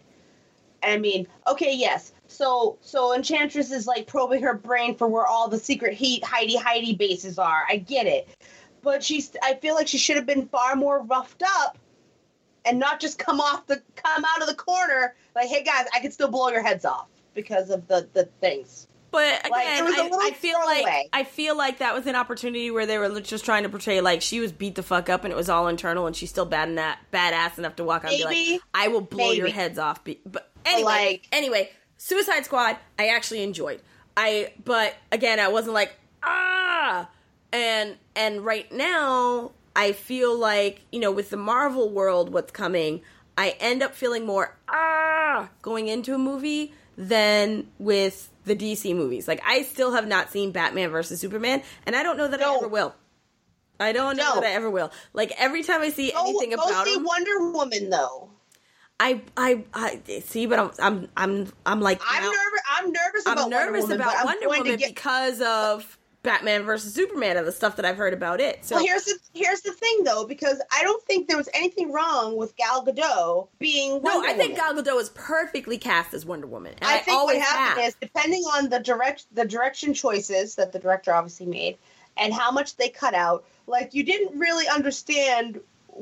I mean, okay, yes. So, so Enchantress is like probing her brain for where all the secret heat, hidey, hidey bases are. I get it, but she's. I feel like she should have been far more roughed up, and not just come off the come out of the corner like, "Hey guys, I can still blow your heads off because of the the things." But again, Like, it was a I, little I feel like throwaway. I feel like that was an opportunity where they were just trying to portray like she was beat the fuck up and it was all internal, and she's still bad in that badass enough to walk out and be Maybe. like, "I will blow your Maybe. heads off." Be- But anyway, like- anyway, Suicide Squad, I actually enjoyed. I but again, I wasn't like ah, and and right now I feel like, you know, with the Marvel world, what's coming, I end up feeling more ah going into a movie than with the D C movies. Like, I still have not seen Batman versus Superman, and I don't know that I No. ever will. I don't know No. that I ever will. Like, every time I see Go, anything go about see him, Wonder Woman though. I, I, I see, but I'm, I'm, I'm, I'm like, I'm now- nervous. I'm nervous I'm about nervous Wonder Woman, about but I'm Wonder going Woman to get. because of Batman versus Superman and the stuff that I've heard about it. So Well, here's the here's the thing though, because I don't think there was anything wrong with Gal Gadot being Wonder no, I think Woman. Gal Gadot is perfectly cast as Wonder Woman. And I, I think what always happened have. is, depending on the direct the direction choices that the director obviously made, and how much they cut out, like, you didn't really understand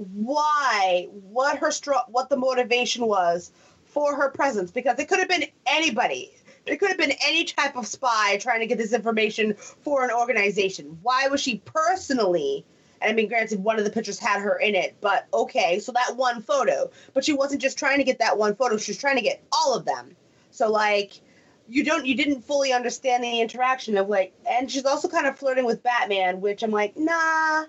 why, what her str- what the motivation was for her presence, because it could have been anybody. It could have been any type of spy trying to get this information for an organization. Why was she personally? And I mean, granted, one of the pictures had her in it, but okay, so that one photo. But she wasn't just trying to get that one photo; she was trying to get all of them. So, like, you don't, you didn't fully understand the interaction of, like, and she's also kind of flirting with Batman, which I'm like, nah,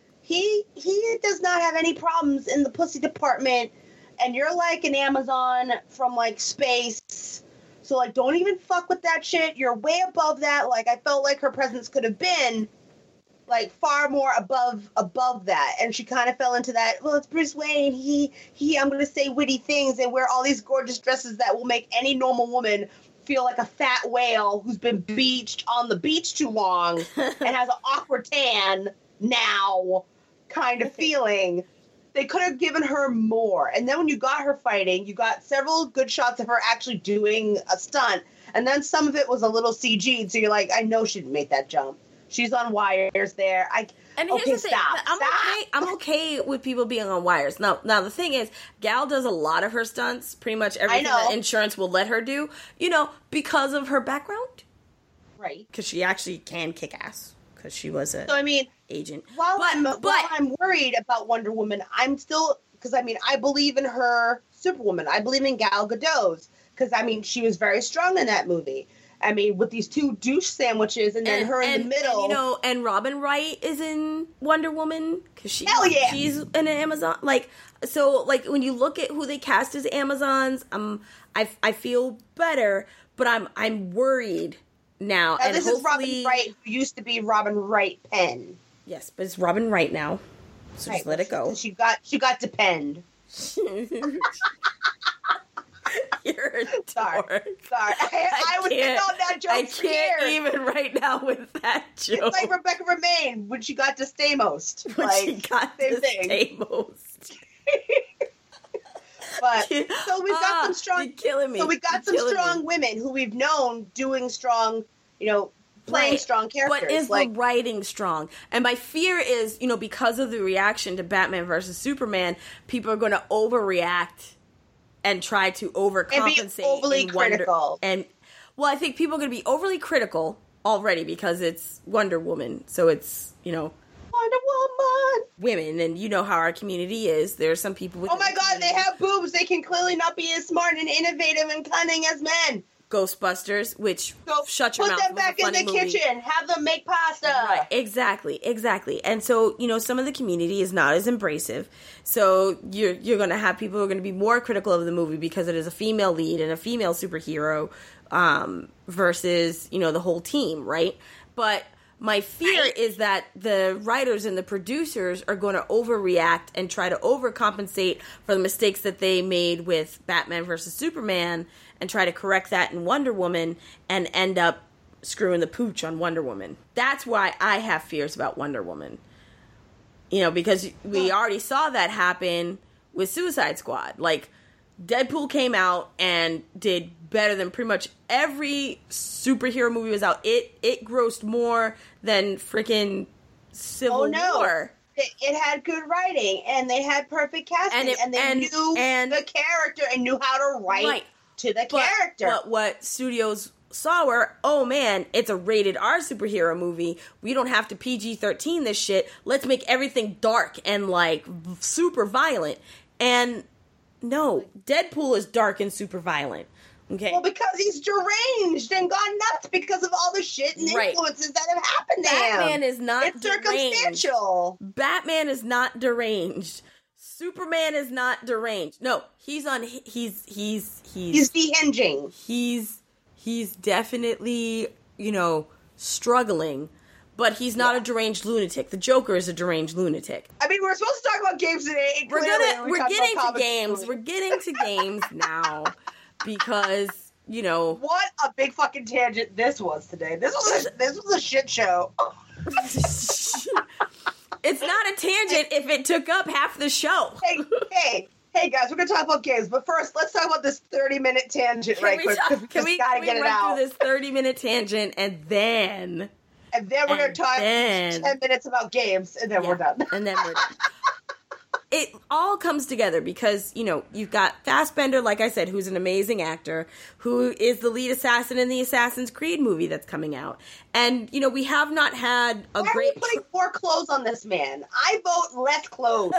he he does not have any problems in the pussy department, and you're like an Amazon from like space. So, like, don't even fuck with that shit. You're way above that. Like, I felt like her presence could have been, like, far more above above that. And she kind of fell into that, well, it's Bruce Wayne. He, he, I'm going to say witty things and wear all these gorgeous dresses that will make any normal woman feel like a fat whale who's been beached on the beach too long and has an awkward tan now kind of feeling. They could have given her more. And then when you got her fighting, you got several good shots of her actually doing a stunt. And then some of it was a little C G'd. So you're like, I know she didn't make that jump. She's on wires there. I And here's okay, the thing, stop. I'm stop. okay. I'm okay with people being on wires. Now, now the thing is, Gal does a lot of her stunts. Pretty much everything know. that insurance will let her do. You know, because of her background. Right. Because she actually can kick ass. Because she was a So, I mean, agent. while, But- I'm, but- while I'm worried about Wonder Woman, I'm still, because, I mean, I believe in her Superwoman. I believe in Gal Gadot's. Because, I mean, she was very strong in that movie. I mean, with these two douche sandwiches and then And- her in and- the middle. And, you know, and Robin Wright is in Wonder Woman because she, Hell yeah. she's in an Amazon. Like, so, like, when you look at who they cast as Amazons, um, I, I feel better, but I'm I'm worried now. Now, and this is Robin hopefully- Wright, who used to be Robin Wright Penn. Yes, but it's Robin Wright now, so Right, just let it go. She got she got to Penn. You're a Sorry, dork. sorry. I, I, was thinking can't- on that joke I for can't years. even right now with that joke. It's like Rebecca Romaine when she got to Stamos. when like, she got same to thing. Stamos. But so we've got Ah, some strong. you're killing me. So we got You're some killing strong me. women who we've known doing strong, you know, playing Right. strong characters. But is like, the writing strong? And my fear is, you know, because of the reaction to Batman versus Superman, people are going to overreact and try to overcompensate overly in Wonder- critical. And well, I think people are going to be overly critical already because it's Wonder Woman. So it's, you know, Wonder Woman. Women, and you know how our community is. There are some people with. Oh my god, they have boobs. They can clearly not be as smart and innovative and cunning as men. Ghostbusters, which so shut your put mouth. Put them back in the movie. kitchen. Have them make pasta. Right, exactly, exactly. And so, you know, some of the community is not as embracive. So you're you're going to have people who are going to be more critical of the movie because it is a female lead and a female superhero um, versus, you know, the whole team, right? But my fear right. is that the writers and the producers are going to overreact and try to overcompensate for the mistakes that they made with Batman versus Superman and try to correct that in Wonder Woman and end up screwing the pooch on Wonder Woman. That's why I have fears about Wonder Woman. You know, because we already saw that happen with Suicide Squad. Like, Deadpool came out and did better than pretty much every superhero movie was out. It it grossed more than freaking Civil oh, no. War. It, it had good writing, and they had perfect casting, and, it, and they and, knew and, the character and knew how to write right. to the but, character. But what studios saw were, oh man, it's a rated R superhero movie. We don't have to P G thirteen this shit. Let's make everything dark and, like, super violent. And no, Deadpool is dark and super violent. Okay. Well, because he's deranged and gone nuts because of all the shit and right. influences that have happened to Batman him. Batman is not it's deranged. circumstantial. Batman is not deranged. Superman is not deranged. No, he's on. He's he's he's he's dehinging. He's he's definitely, you know, struggling. But he's not yeah. a deranged lunatic. The Joker is a deranged lunatic. I mean, we're supposed to talk about games today. We're gonna we we're getting to games. We're getting to games now because, you know, what a big fucking tangent this was today. This was a, this was a shit show. It's not a tangent if it took up half the show. Hey, hey. Hey guys, we're gonna talk about games, but first, let's talk about this thirty-minute tangent can right we quick. Talk, we can we, gotta can get we it run out. through this thirty-minute tangent and then, and then we're and gonna talk then, ten minutes about games, and then yeah, we're done. And then we're done. It all comes together because, you know, you've got Fassbender, like I said, who's an amazing actor, who is the lead assassin in the Assassin's Creed movie that's coming out. And, you know, we have not had a Why great... Why are we putting more clothes on this man? I vote less clothes.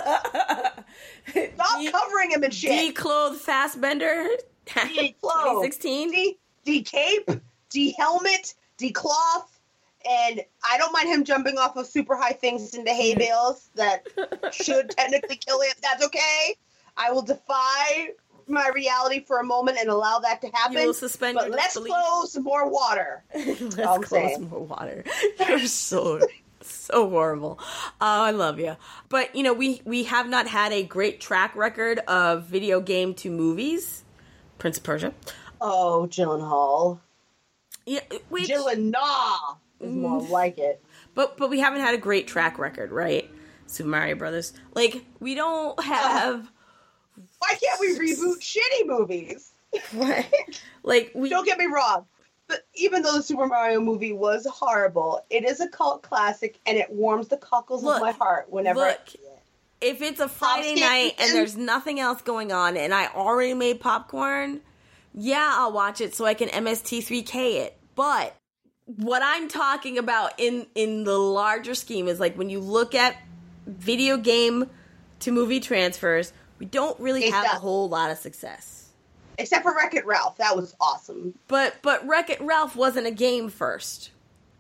Stop de- covering him in shit. Declothed Fassbender? De-clothed. twenty sixteen? De- de-cape, de-helmet, de-cloth. And I don't mind him jumping off of super high things into hay bales that should technically kill him. That's okay. I will defy my reality for a moment and allow that to happen. You will suspend but your less disbelief. clothes, more water. Less clothes, more water. You're so so horrible. Oh, I love you. But, you know, we, we have not had a great track record of video game to movies. Prince of Persia. Oh, Gyllenhaal. Yeah, which, Gyllenhaal. Is more like it. But but we haven't had a great track record, right? Super Mario Brothers. Like, we don't have... Uh, why can't we reboot shitty movies? What? Like, we... Don't get me wrong. But even though the Super Mario movie was horrible, it is a cult classic, and it warms the cockles look, of my heart whenever look, I see it. If it's a Friday night and there's nothing else going on, and I already made popcorn, yeah, I'll watch it so I can M S T three K it. But... what I'm talking about in, in the larger scheme is, like, when you look at video game to movie transfers, we don't really it's have done. a whole lot of success. Except for Wreck-It Ralph. That was awesome. But but Wreck-It Ralph wasn't a game first.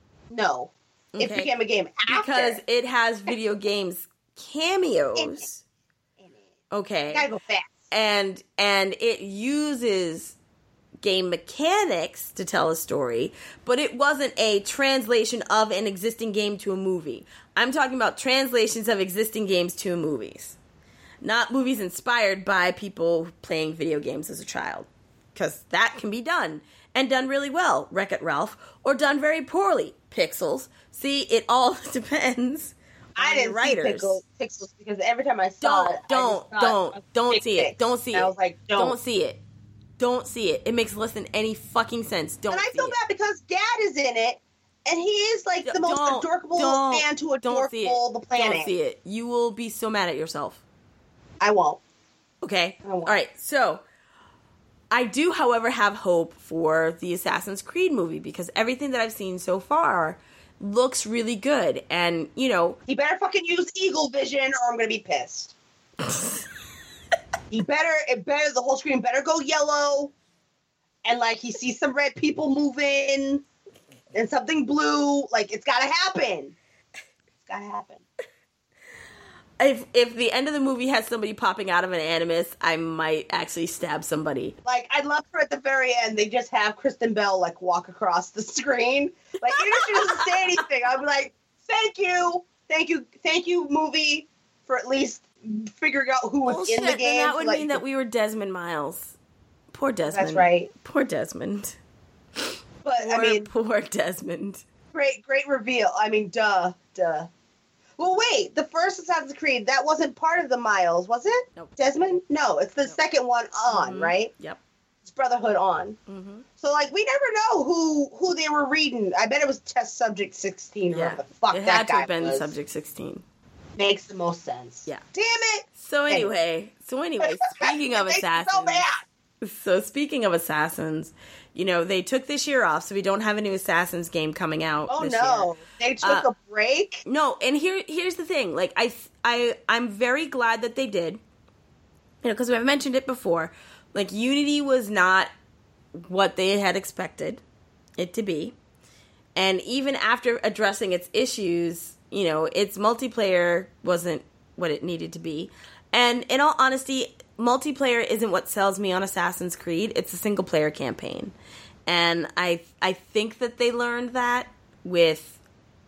No. Okay. It became a game after. Because it has video games cameos. In it. In it. Okay. Gotta go fast. And, and it uses... game mechanics to tell a story, but it wasn't a translation of an existing game to a movie. I'm talking about translations of existing games to movies. Not movies inspired by people playing video games as a child. Because that can be done. And done really well, Wreck-It Ralph. Or done very poorly, Pixels. See, it all depends on I didn't the writers. see pickle, Pixels because every time I saw don't, it, Don't, I don't, don't, don't see it. Don't see it. I was like, don't. Don't see it. Don't see it. It makes less than any fucking sense. Don't and I see feel it. bad because Dad is in it, and he is like the most don't, adorable don't, man to don't see adorable it. the planet. Don't see it. You will be so mad at yourself. I won't. Okay? I won't. All right. So, I do, however, have hope for the Assassin's Creed movie because everything that I've seen so far looks really good. And, you know... He better fucking use Eagle Vision or I'm going to be pissed. He better, it better, the whole screen better go yellow. And, like, he sees some red people moving and something blue. Like, it's got to happen. It's got to happen. If if the end of the movie has somebody popping out of an animus, I might actually stab somebody. Like, I'd love for at the very end, they just have Kristen Bell, like, walk across the screen. Like, even if she doesn't say anything, I'd be like, thank you. Thank you. Thank you, movie, for at least figuring out who was Bullshit, in the game. And that would so, like, mean that we were Desmond Miles. Poor Desmond. That's right. Poor Desmond. But, poor, I mean... Poor Desmond. Great, great reveal. I mean, duh, duh. Well, wait, the first Assassin's Creed, that wasn't part of the Miles, was it? Nope. Desmond? No, it's the Nope. second one on, Mm-hmm. right? Yep. It's Brotherhood on. Mm-hmm. So, like, we never know who who they were reading. I bet it was Test Subject sixteen. Yeah. Or the fuck it that had to guy have been was. Subject sixteen. Makes the most sense. Yeah. Damn it! So anyway, so anyway, speaking of It makes me assassins, so bad. so speaking of assassins, you know, they took this year off, so we don't have a new Assassins game coming out Oh this no, year. they took Uh, a break. No, and here here's the thing. Like I I I'm very glad that they did. You know, because I've mentioned it before. Like Unity was not what they had expected it to be. And even after addressing its issues, you know, its multiplayer wasn't what it needed to be. And in all honesty, multiplayer isn't what sells me on Assassin's Creed. It's a single player campaign. And I I think that they learned that with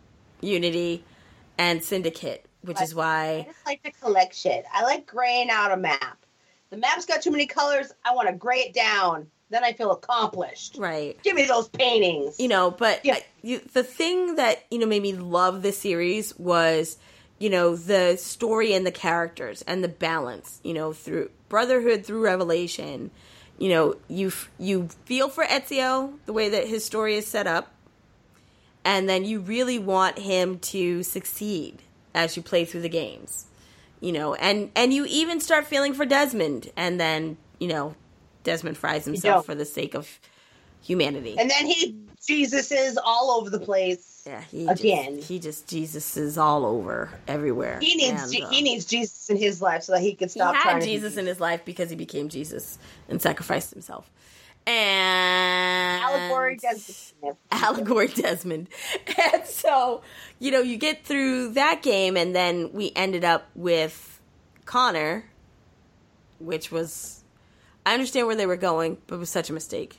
Unity and Syndicate, which is I why just like to collect shit. I like graying out a map. The map's got too many colors. I want to gray it down. Then I feel accomplished. right. Give me those paintings. You know, but Yeah. you, the thing that, you know, made me love this series was, you know, the story and the characters and the balance, you know, through Brotherhood, through Revelation. You know, you you feel for Ezio, the way that his story is set up, and then you really want him to succeed as you play through the games. You know, and, and you even start feeling for Desmond, and then, you know, Desmond fries himself for the sake of humanity. And then he Jesus is all over the place. Yeah, he again. Just, he just Jesus is all over everywhere. He needs And, Je- uh, he needs Jesus in his life so that he can stop he trying had to be Jesus in his life because he became Jesus and sacrificed himself. And Allegory Desmond. Allegory Desmond. And so, you know, you get through that game, and then we ended up with Connor, which was, I understand where they were going, but it was such a mistake.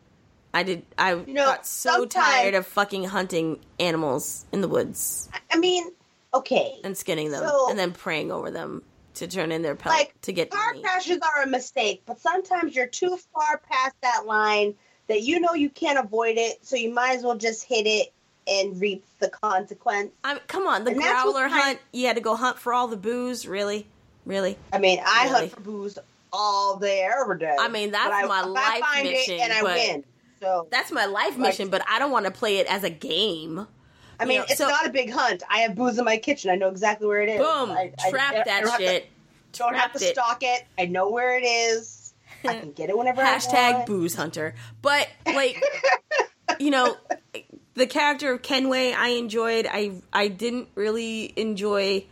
I did. I You know, got so sometimes- tired of fucking hunting animals in the woods I mean, okay. and skinning them, So- and then praying over them to turn in their pelt Like, to get car money. crashes are a mistake, but sometimes you're too far past that line that you know you can't avoid it, so you might as well just hit it and reap the consequence. I mean, come on, the And that's what growler kind- hunt. You had to go hunt for all the booze. Really, really. I mean, I Really? hunt for booze all day, every day. I mean, that's But I, my if life I find mission, it and I but- win. So That's my life Like- mission, but I don't want to play it as a game. I mean, You know, it's so- not a big hunt. I have booze in my kitchen. I know exactly where it is. Boom, I, I- trap I that don't have to- shit. Don't have to Trapped it. stalk it. I know where it is. I can get it whenever I Hashtag want. booze hunter. But like, you know, the character of Kenway, I enjoyed. I I didn't really enjoy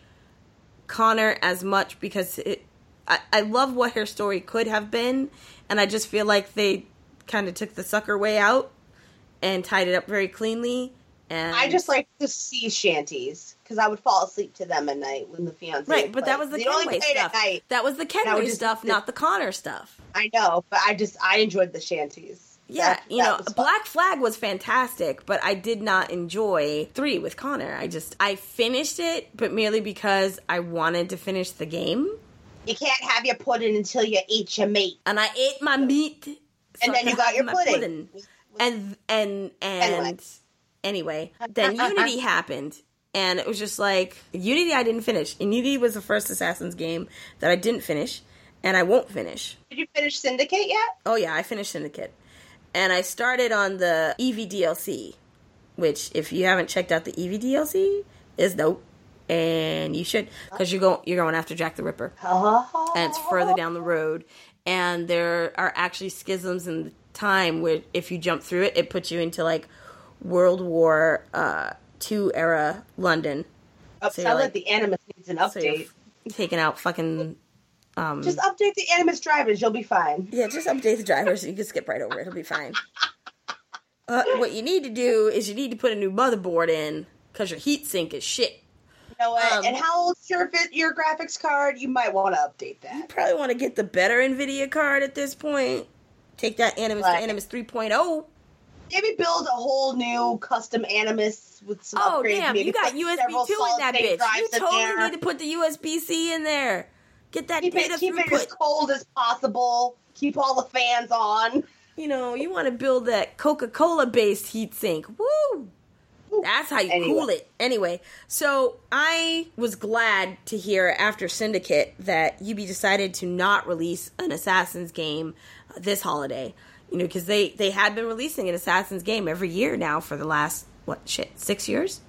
Connor as much because it. I, I love what her story could have been, and I just feel like they kind of took the sucker way out and tied it up very cleanly. And I just like to see shanties because I would fall asleep to them at night when the fiance. right, would but play. that was the They only Kenway played stuff. at night. That was the would Kenway just- stuff, not the Connor stuff. I know, but I just I enjoyed the shanties. Yeah, That- you that know, was fun. Black Flag was fantastic, but I did not enjoy three with Connor. I just, I finished it, but merely because I wanted to finish the game. You can't have your pudding until you eat your meat, And I ate my meat. so and I then you could got have your my pudding. And, and, and, Anyway. anyway, then Unity happened. And it was just like, Unity I didn't finish. And Unity was the first Assassin's game that I didn't finish, and I won't finish. Did you finish Syndicate yet? Oh yeah, I finished Syndicate. And I started on the E V D L C, which, if you haven't checked out the E V D L C, is dope. And you should, because you're, go, you're going after Jack the Ripper. Oh. And it's further down the road. and there are actually schisms in the time where if you jump through it, it puts you into like World War uh, Two era London. Oh, so sounds like, like the Animus needs an update. So taking out fucking. Um, just update the Animus drivers, you'll be fine. Yeah, just update the drivers. You can skip right over it. It'll be fine. Uh, what you need to do is you need to put a new motherboard in because your heatsink is shit. You know what? Um, and how old's your your graphics card? You might want to update that. You probably want to get the better NVIDIA card at this point. Take that Animus right. to Animus three point oh. Maybe build a whole new custom Animus with some oh, upgrades. Oh, damn. Maybe you got U S B two in that bitch. You totally need to put the U S B C in there. Get that keep data it, keep throughput. Keep it as cold as possible. Keep all the fans on. You know, you want to build that Coca-Cola based heatsink. Woo! That's how you anyway. cool it. Anyway, so I was glad to hear after Syndicate that Ubi decided to not release an Assassin's game this holiday. You know, because they, they had been releasing an Assassin's game every year now for the last, what, shit, six years?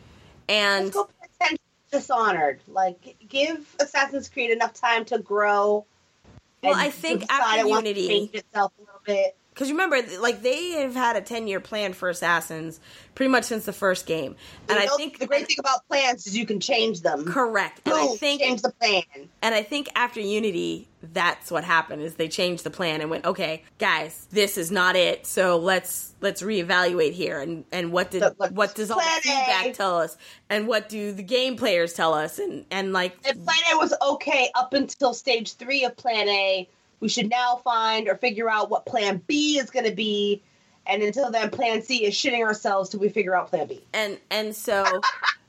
And Let's go pretend Dishonored. Like, give Assassin's Creed enough time to grow. Well, I think after Unity, change itself a little bit. Because remember, like, they have had a ten-year plan for Assassins pretty much since the first game. And you know, I think the great thing about plans is you can change them. Correct. Boom, and I think change the plan. And I think after Unity, that's what happened, is they changed the plan and went, okay, guys, this is not it, so let's let's reevaluate here. And, and what did so, what does all the feedback A. tell us? And what do the game players tell us? And, and like... And Plan A was okay up until stage three of Plan A. We should now find or figure out what Plan B is going to be, and until then, Plan C is shitting ourselves till we figure out Plan B. And and so,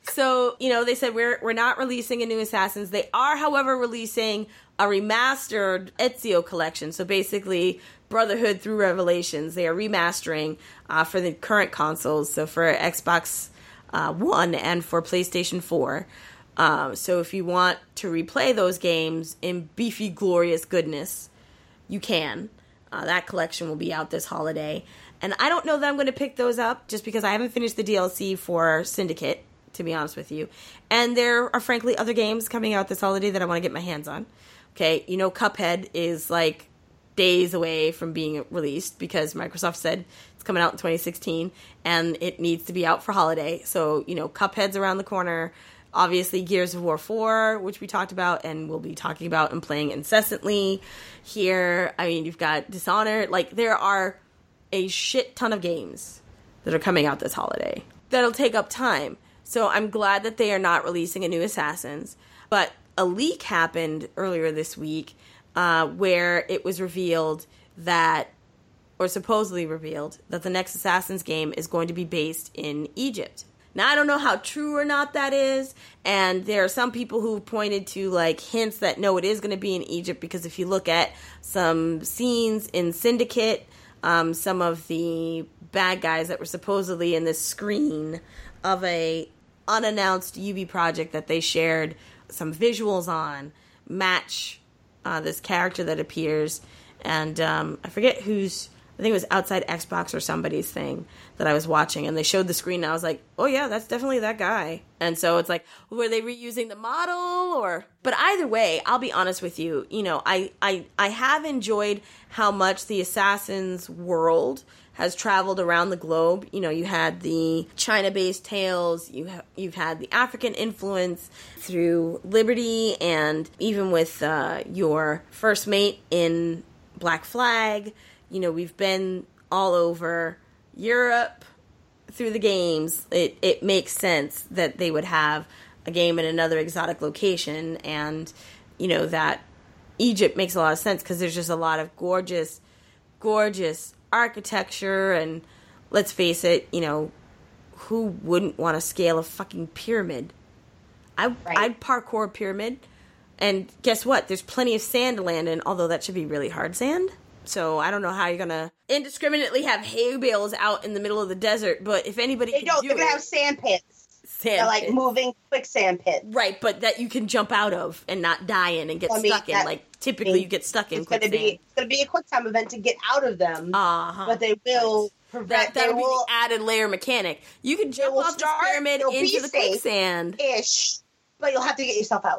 so you know, they said we're we're not releasing a new Assassins. They are, however, releasing a remastered Ezio collection. So basically, Brotherhood through Revelations. They are remastering uh, for the current consoles. So for Xbox uh, One and for PlayStation Four. Um, so if you want to replay those games in beefy, glorious goodness, you can. Uh, that collection will be out this holiday. And I don't know that I'm going to pick those up just because I haven't finished the D L C for Syndicate, to be honest with you. And there are, frankly, other games coming out this holiday that I want to get my hands on. Okay, you know, Cuphead is like days away from being released because Microsoft said it's coming out in twenty sixteen and it needs to be out for holiday. So, you know, Cuphead's around the corner. Obviously, Gears of War four, which we talked about and we'll be talking about and playing incessantly here. I mean, you've got Dishonored. Like, there are a shit ton of games that are coming out this holiday that'll take up time. So I'm glad that they are not releasing a new Assassins. But a leak happened earlier this week uh, where it was revealed that, or supposedly revealed, that the next Assassins game is going to be based in Egypt. Now, I don't know how true or not that is, and there are some people who pointed to, like, hints that, no, it is going to be in Egypt, because if you look at some scenes in Syndicate, um, some of the bad guys that were supposedly in this screen of a unannounced Ubi project that they shared some visuals on match uh, this character that appears, and um, I forget who's... I think it was Outside Xbox or somebody's thing that I was watching, and they showed the screen, and I was like, oh yeah, that's definitely that guy. And so it's like, were they reusing the model, or... But either way, I'll be honest with you, you know, I, I, I have enjoyed how much the Assassin's world has traveled around the globe. You know, you had the China-based tales, you ha- you've had the African influence through Liberty, and even with uh, your first mate in Black Flag. You know, we've been all over Europe through the games. It it makes sense that they would have a game in another exotic location, and, you know, that Egypt makes a lot of sense because there's just a lot of gorgeous, gorgeous architecture, and let's face it, you know, who wouldn't want to scale a fucking pyramid? I, right. I'd parkour a pyramid, and guess what? There's plenty of sand to land in, although that should be really hard sand. So I don't know how you're going to indiscriminately have hay bales out in the middle of the desert, but if anybody they can don't, do they're going it... to have sand pits. Sand they're like pits. moving quicksand pits. Right, but that you can jump out of and not die in and get I mean, stuck in. that, Like, typically you get stuck in it's quicksand. Gonna be, it's going to be a quick time event to get out of them, uh-huh. but they will... Prevent, that that they would be will, the added layer mechanic. You can jump off the pyramid into the quicksand. Ish, but you'll have to get yourself out.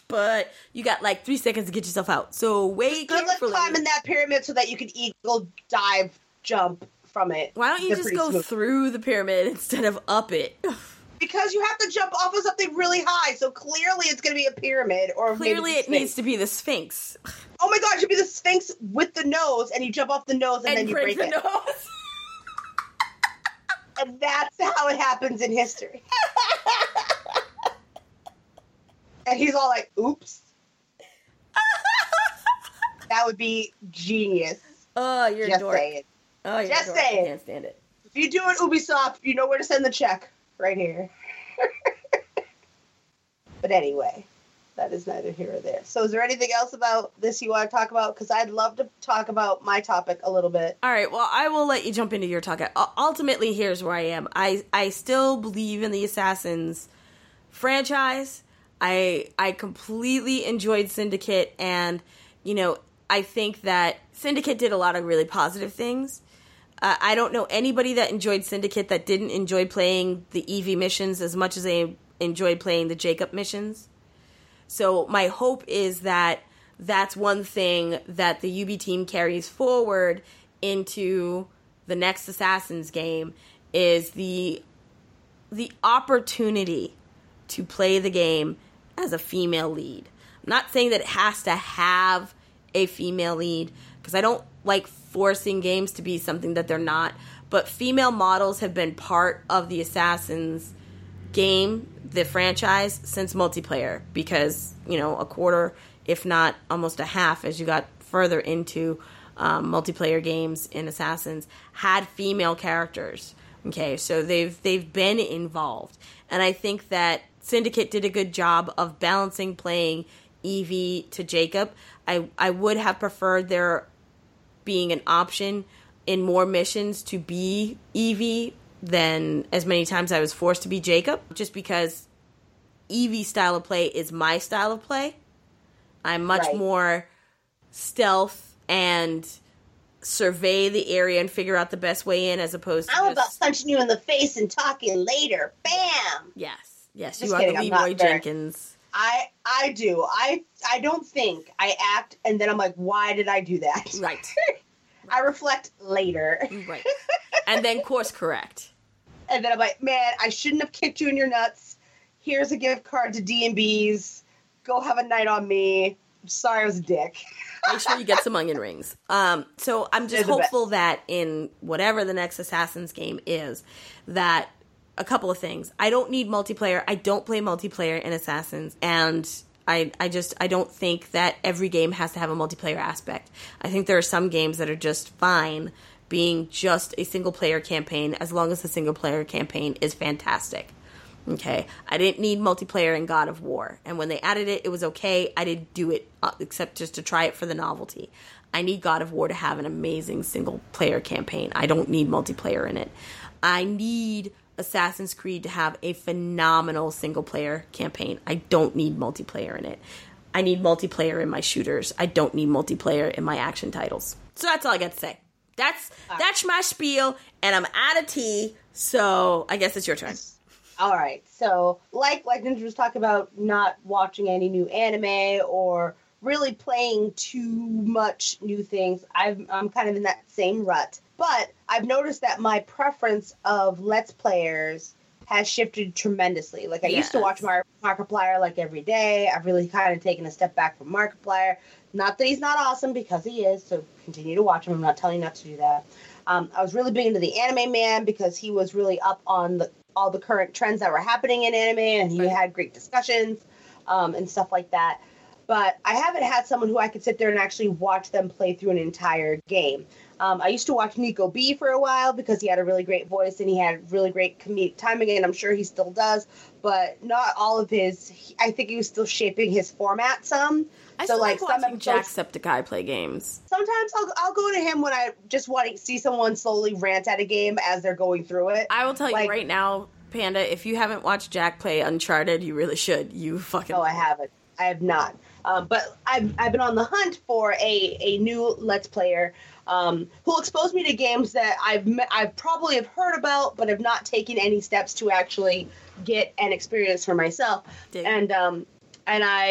but you got like three seconds to get yourself out. So wait Good carefully. luck climbing that pyramid so that you can eagle dive jump from it. Why don't you They're just pretty go smooth. through the pyramid instead of up it? Because you have to jump off of something really high, so clearly it's going to be a pyramid. Or Clearly maybe it needs to be the Sphinx. Oh my god, it should be the Sphinx with the nose, and you jump off the nose, and, And then you break the it. nose. And that's how it happens in history. And he's all like, oops. That would be genius. Oh, you're a Just dork. saying. Oh, you're Just a dork. I saying. can't stand it. If you do an Ubisoft, you know where to send the check. Right here. But anyway, that is neither here or there. So is there anything else about this you want to talk about? Because I'd love to talk about my topic a little bit. All right, well, I will let you jump into your talk. U- Ultimately, here's where I am. I, I still believe in the Assassins franchise. I I completely enjoyed Syndicate, and, you know, I think that Syndicate did a lot of really positive things. Uh, I don't know anybody that enjoyed Syndicate that didn't enjoy playing the Eevee missions as much as they enjoyed playing the Jacob missions. So my hope is that that's one thing that the U B team carries forward into the next Assassins game is the the opportunity to play the game as a female lead. I'm not saying that it has to have a female lead, because I don't like forcing games to be something that they're not, but female models have been part of the Assassins game, the franchise, since multiplayer, because, you know, a quarter, if not almost a half, as you got further into um, multiplayer games in Assassins, had female characters. Okay, so they've they've been involved, and I think that Syndicate did a good job of balancing playing Eevee to Jacob. I I would have preferred there being an option in more missions to be Eevee than as many times I was forced to be Jacob, just because Eevee's style of play is my style of play. I'm much Right. more stealth and survey the area and figure out the best way in, as opposed to I'm just, about punching you in the face and talking later. Bam! yes, yes, Just you kidding, are I'm the not Leroy very- Jenkins. I I do. I I don't think. I act, and then I'm like, why did I do that? Right, I reflect later. right, and then course correct. And then I'm like, man, I shouldn't have kicked you in your nuts. Here's a gift card to D and B's. Go have a night on me. I'm sorry I was a dick. Make sure you get some onion rings. Um, so I'm just They're the hopeful best. that in whatever the next Assassin's game is, that a couple of things. I don't need multiplayer. I don't play multiplayer in Assassins, and I I just I don't think that every game has to have a multiplayer aspect. I think there are some games that are just fine being just a single player campaign, as long as the single player campaign is fantastic. Okay, I didn't need multiplayer in God of War, and when they added it, it was okay. I didn't do it uh, except just to try it for the novelty. I need God of War to have an amazing single player campaign. I don't need multiplayer in it. I need Assassin's Creed to have a phenomenal single player campaign. I don't need multiplayer in it. I need multiplayer in my shooters. I don't need multiplayer in my action titles. So that's all I got to say. That's that's my spiel, and I'm out of tea, so I guess it's your turn. All right. So, like like Ninja was talking about, not watching any new anime or really playing too much new things. I've, I'm kind of in that same rut. But I've noticed that my preference of Let's Players has shifted tremendously. Like, I used to Yes. watch Mar- Markiplier, like, every day. I've really kind of taken a step back from Markiplier. Not that he's not awesome, because he is, so continue to watch him. I'm not telling you not to do that. Um, I was really big into the Anime Man, because he was really up on the, all the current trends that were happening in anime, and he Right. had great discussions um, and stuff like that. But I haven't had someone who I could sit there and actually watch them play through an entire game. Um, I used to watch Nico B for a while because he had a really great voice and he had really great comedic timing, and I'm sure he still does. But not all of his. He, I think he was still shaping his format some. I so still like like some watching episodes, Jacksepticeye play games. sometimes I'll I'll go to him when I just want to see someone slowly rant at a game as they're going through it. I will tell Like- you right now, Panda, if you haven't watched Jack play Uncharted, you really should. You fucking. No, I haven't. I have not. Um, but I've, I've been on the hunt for a, a new Let's Player um, who'll expose me to games that I've met, I've probably have heard about, but have not taken any steps to actually get and experience for myself. Dig. And um, and I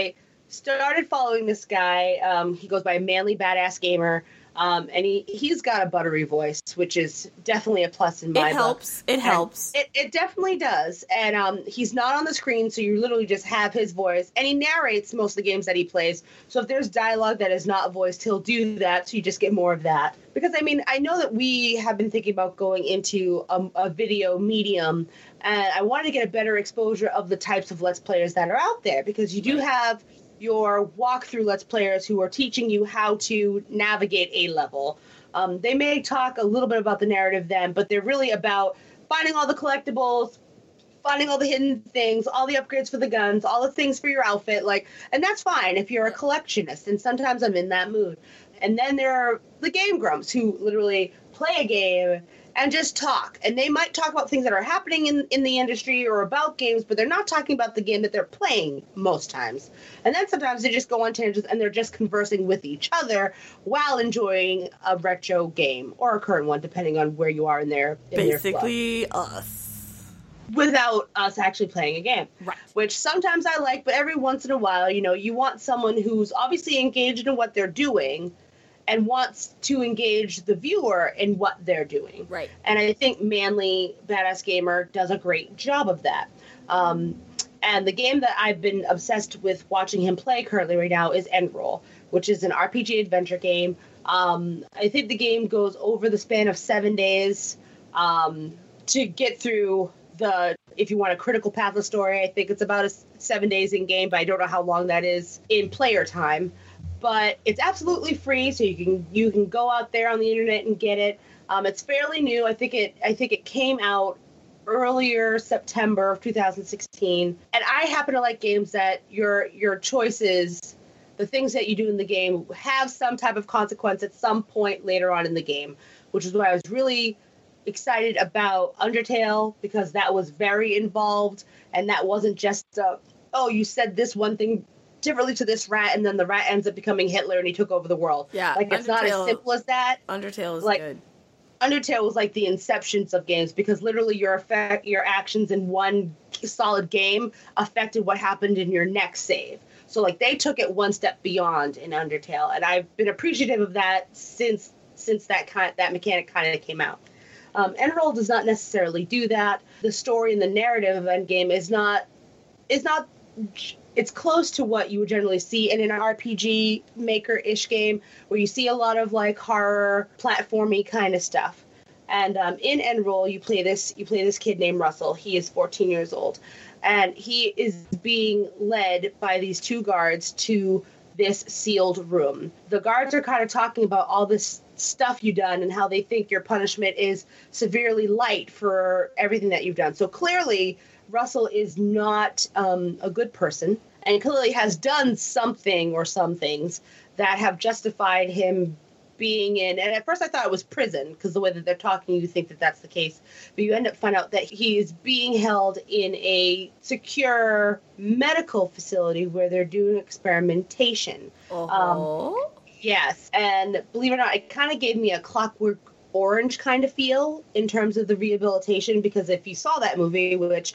started following this guy. Um, he goes by Manly Badass Gamer. Um, and he, he's got a buttery voice, which is definitely a plus in my It helps. book. It helps. It, it definitely does. And um, he's not on the screen, so you literally just have his voice. And he narrates most of the games that he plays. So if there's dialogue that is not voiced, he'll do that, so you just get more of that. Because, I mean, I know that we have been thinking about going into a, a video medium, and I wanted to get a better exposure of the types of Let's Players that are out there. Because you do have your walkthrough Let's Players who are teaching you how to navigate a level. Um, they may talk a little bit about the narrative then, but they're really about finding all the collectibles, finding all the hidden things, all the upgrades for the guns, all the things for your outfit. Like, and that's fine if you're a collectionist, and sometimes I'm in that mood. And then there are the Game Grumps who literally play a game and just talk. And they might talk about things that are happening in, in the industry or about games, but they're not talking about the game that they're playing most times. And then sometimes they just go on tangents and they're just conversing with each other while enjoying a retro game or a current one, depending on where you are in their in Basically their us. Without us actually playing a game. Right. Which sometimes I like, but every once in a while, you know, you want someone who's obviously engaged in what they're doing and wants to engage the viewer in what they're doing. Right. And I think Manly Badass Gamer does a great job of that. Um, and the game that I've been obsessed with watching him play currently right now is Endroll, which is an R P G adventure game. Um, I think the game goes over the span of seven days um, to get through the, if you want a critical path of story, I think it's about a seven days in game, but I don't know how long that is in player time. But it's absolutely free, so you can you can go out there on the internet and get it. Um, it's fairly new. I think it I think it came out earlier September of two thousand sixteen. And I happen to like games that your your choices, the things that you do in the game, have some type of consequence at some point later on in the game, which is why I was really excited about Undertale, because that was very involved, and that wasn't just a, oh, you said this one thing differently to this rat, and then the rat ends up becoming Hitler and he took over the world. Yeah, like it's Undertale, not as simple as that. Undertale is like, good. Undertale was like the inceptions of games, because literally your effect, your actions in one solid game affected what happened in your next save. So like they took it one step beyond in Undertale, and I've been appreciative of that since since that kind that mechanic kind of came out. Um, Endroll does not necessarily do that. The story and the narrative of Endgame is not is not. It's close to what you would generally see in an R P G maker-ish game, where you see a lot of like horror, platformy kind of stuff. And um, in Endroll, you play this you play this kid named Russell. He is fourteen years old, and he is being led by these two guards to this sealed room. The guards are kind of talking about all this stuff you've done and how they think your punishment is severely light for everything that you've done. So clearly, Russell is not um, a good person, and clearly has done something or some things that have justified him being in. And at first I thought it was prison, because the way that they're talking, you think that that's the case. But you end up finding out that he is being held in a secure medical facility where they're doing experimentation. Uh-huh. Um, yes. And believe it or not, it kind of gave me a Clockwork Orange kind of feel in terms of the rehabilitation, because if you saw that movie, which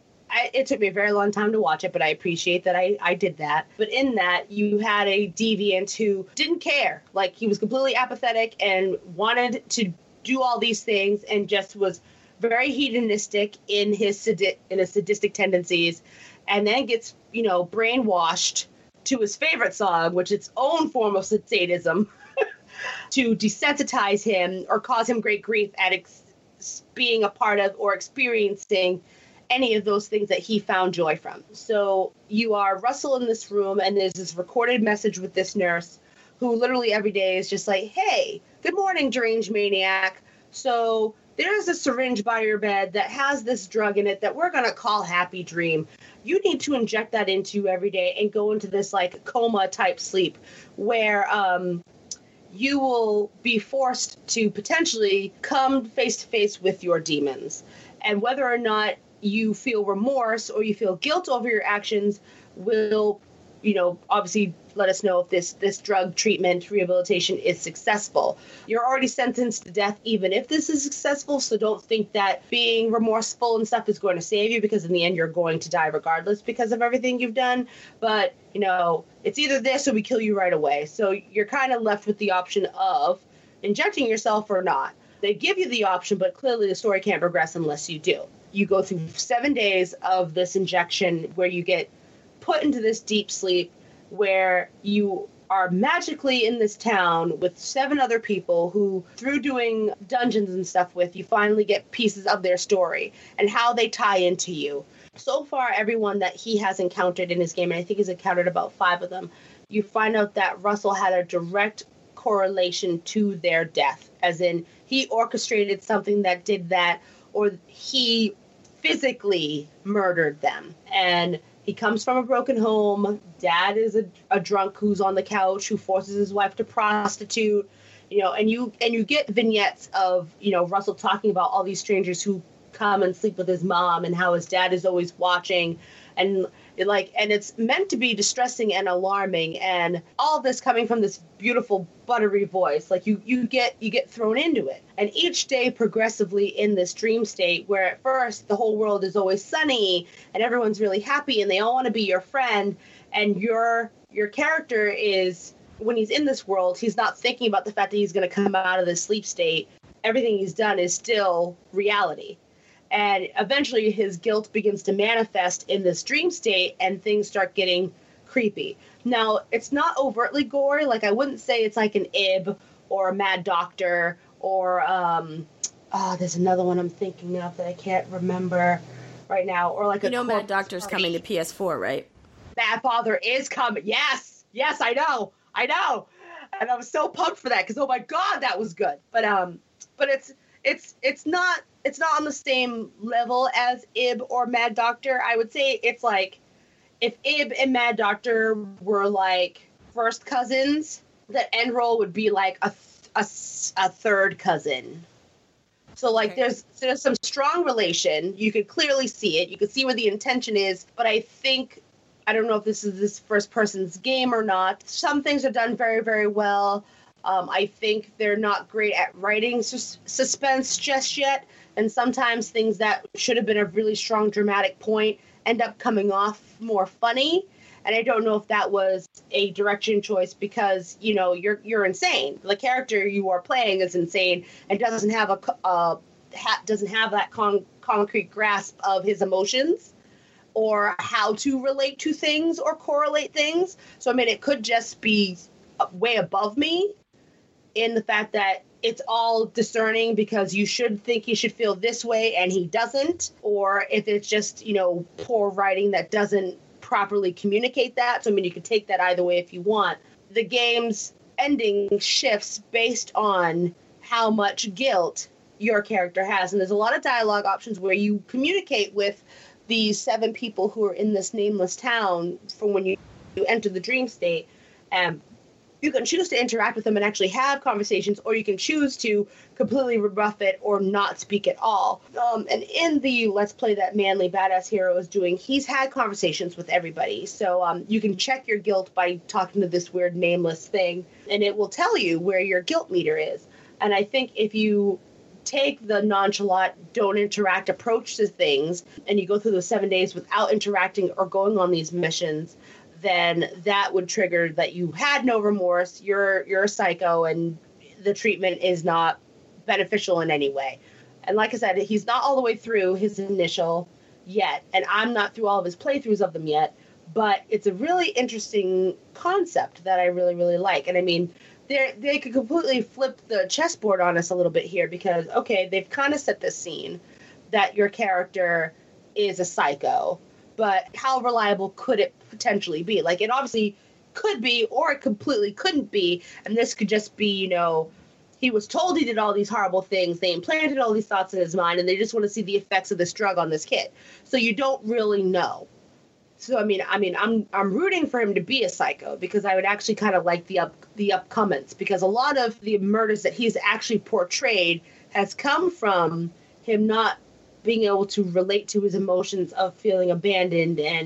I, it took me a very long time to watch it, but I appreciate that I, I did that. But in that, you had a deviant who didn't care. Like, he was completely apathetic and wanted to do all these things and just was very hedonistic in his sadi- in his sadistic tendencies, and then gets, you know, brainwashed to his favorite song, which is its own form of sadism, to desensitize him or cause him great grief at ex- being a part of or experiencing any of those things that he found joy from. So you are Russell in this room, and there's this recorded message with this nurse who literally every day is just like, hey, good morning, deranged maniac. So there's a syringe by your bed that has this drug in it that we're going to call Happy Dream. You need to inject that into every day and go into this like coma type sleep where um, you will be forced to potentially come face to face with your demons. And whether or not you feel remorse or you feel guilt over your actions will you know, obviously let us know if this, this drug treatment rehabilitation is successful. You're already sentenced to death even if this is successful, so don't think that being remorseful and stuff is going to save you, because in the end you're going to die regardless because of everything you've done. But, you know, it's either this or we kill you right away. So you're kind of left with the option of injecting yourself or not. They give you the option, but clearly the story can't progress unless you do. You go through seven days of this injection where you get put into this deep sleep where you are magically in this town with seven other people who, through doing dungeons and stuff with, you finally get pieces of their story and how they tie into you. So far, everyone that he has encountered in his game, and I think he's encountered about five of them, you find out that Russell had a direct correlation to their death, as in he orchestrated something that did that, or he physically murdered them. And he comes from a broken home. Dad is a, a drunk who's on the couch, who forces his wife to prostitute, you know, and you and you get vignettes of, you know, Russell talking about all these strangers who come and sleep with his mom and how his dad is always watching. And it like, and it's meant to be distressing and alarming, and all this coming from this beautiful buttery voice. Like you, you get, you get thrown into it. And each day progressively in this dream state where at first the whole world is always sunny and everyone's really happy and they all want to be your friend. And your, your character is, when he's in this world, he's not thinking about the fact that he's going to come out of this sleep state. Everything he's done is still reality. And eventually his guilt begins to manifest in this dream state and things start getting creepy. Now, it's not overtly gory. Like, I wouldn't say it's like an Ib or a Mad Doctor or, um, oh, there's another one I'm thinking of that I can't remember right now. Or like you a know Mad Doctor's party. Coming to P S four, right? Mad Father is coming. Yes. Yes, I know. I know. And I was so pumped for that because, oh my God, that was good. But, um, but it's, it's, it's not, it's not on the same level as Ib or Mad Doctor. I would say it's like if Ib and Mad Doctor were like first cousins, that Enroll would be like a, a, a third cousin. So like okay. there's there's some strong relation. You could clearly see it. You could see where the intention is. But I think, I don't know if this is this first person's game or not. Some things are done very, very well. Um, I think they're not great at writing sus- suspense just yet. And sometimes things that should have been a really strong dramatic point end up coming off more funny. And I don't know if that was a direction choice because, you know, you're you're insane. The character you are playing is insane and doesn't have a uh, ha- doesn't have that con- concrete grasp of his emotions or how to relate to things or correlate things. So, I mean, it could just be way above me in the fact that it's all discerning because you should think he should feel this way and he doesn't, or if it's just, you know, poor writing that doesn't properly communicate that. So, I mean, you can take that either way if you want. The game's ending shifts based on how much guilt your character has. And there's a lot of dialogue options where you communicate with these seven people who are in this nameless town from when you, you enter the dream state. And you can choose to interact with them and actually have conversations, or you can choose to completely rebuff it or not speak at all. Um, and in the Let's Play that Manly Badass Hero is doing, he's had conversations with everybody. So um, you can check your guilt by talking to this weird nameless thing, and it will tell you where your guilt meter is. And I think if you take the nonchalant, don't interact approach to things, and you go through the seven days without interacting or going on these missions, then that would trigger that you had no remorse, you're you're a psycho, and the treatment is not beneficial in any way. And like I said, he's not all the way through his initial yet, and I'm not through all of his playthroughs of them yet, but it's a really interesting concept that I really, really like. And I mean, they they could completely flip the chessboard on us a little bit here because, okay, they've kind of set this scene that your character is a psycho, but how reliable could it potentially be? Like, it obviously could be, or it completely couldn't be. And this could just be, you know, he was told he did all these horrible things. They implanted all these thoughts in his mind, and they just want to see the effects of this drug on this kid. So you don't really know. So, I mean, I mean, I'm I'm rooting for him to be a psycho because I would actually kind of like the up the upcomings, because a lot of the murders that he's actually portrayed has come from him not being able to relate to his emotions of feeling abandoned and,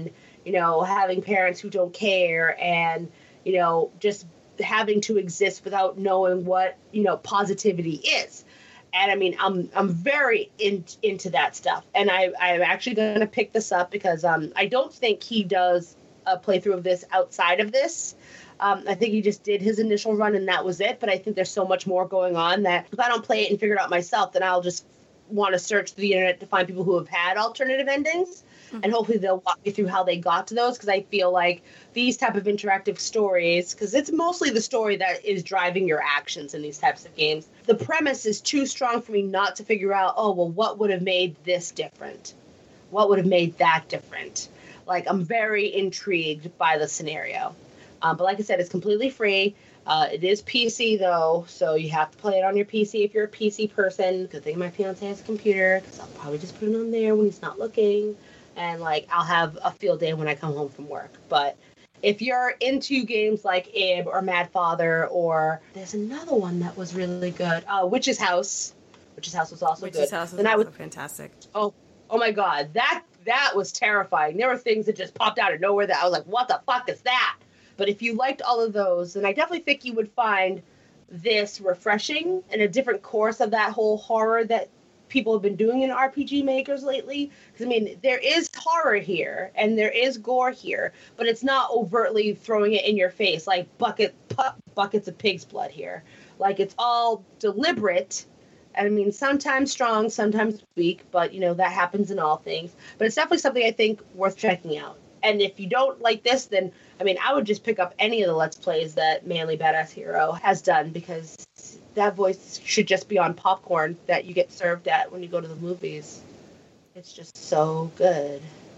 you know, having parents who don't care and, you know, just having to exist without knowing what, you know, positivity is. And I mean, I'm I'm very in, into that stuff. And I, I'm actually going to pick this up because um, I don't think he does a playthrough of this outside of this. Um, I think he just did his initial run and that was it. But I think there's so much more going on that if I don't play it and figure it out myself, then I'll just want to search through the internet to find people who have had alternative endings. Mm-hmm. And hopefully they'll walk me through how they got to those, because I feel like these type of interactive stories, because it's mostly the story that is driving your actions in these types of games. The premise is too strong for me not to figure out, oh, well, what would have made this different? What would have made that different? Like, I'm very intrigued by the scenario. Um, but like I said, it's completely free. Uh, it is P C, though, so you have to play it on your P C if you're a P C person. Good thing my fiance has a computer, because I'll probably just put it on there when he's not looking. And, like, I'll have a field day when I come home from work. But if you're into games like Ib or Mad Father, or there's another one that was really good, uh, Witch's House. Witch's House was also Witch's good. House was and also I would, fantastic. Oh, oh my God, that that was terrifying. There were things that just popped out of nowhere that I was like, what the fuck is that? But if you liked all of those, then I definitely think you would find this refreshing and a different course of that whole horror that people have been doing in R P G makers lately. Because, I mean, there is horror here and there is gore here, but it's not overtly throwing it in your face like bucket pu- buckets of pig's blood here. Like, it's all deliberate. I mean, sometimes strong, sometimes weak, but, you know, that happens in all things. But it's definitely something I think worth checking out. And if you don't like this, then, I mean, I would just pick up any of the Let's Plays that Manly Badass Hero has done, because that voice should just be on popcorn that you get served at when you go to the movies. It's just so good.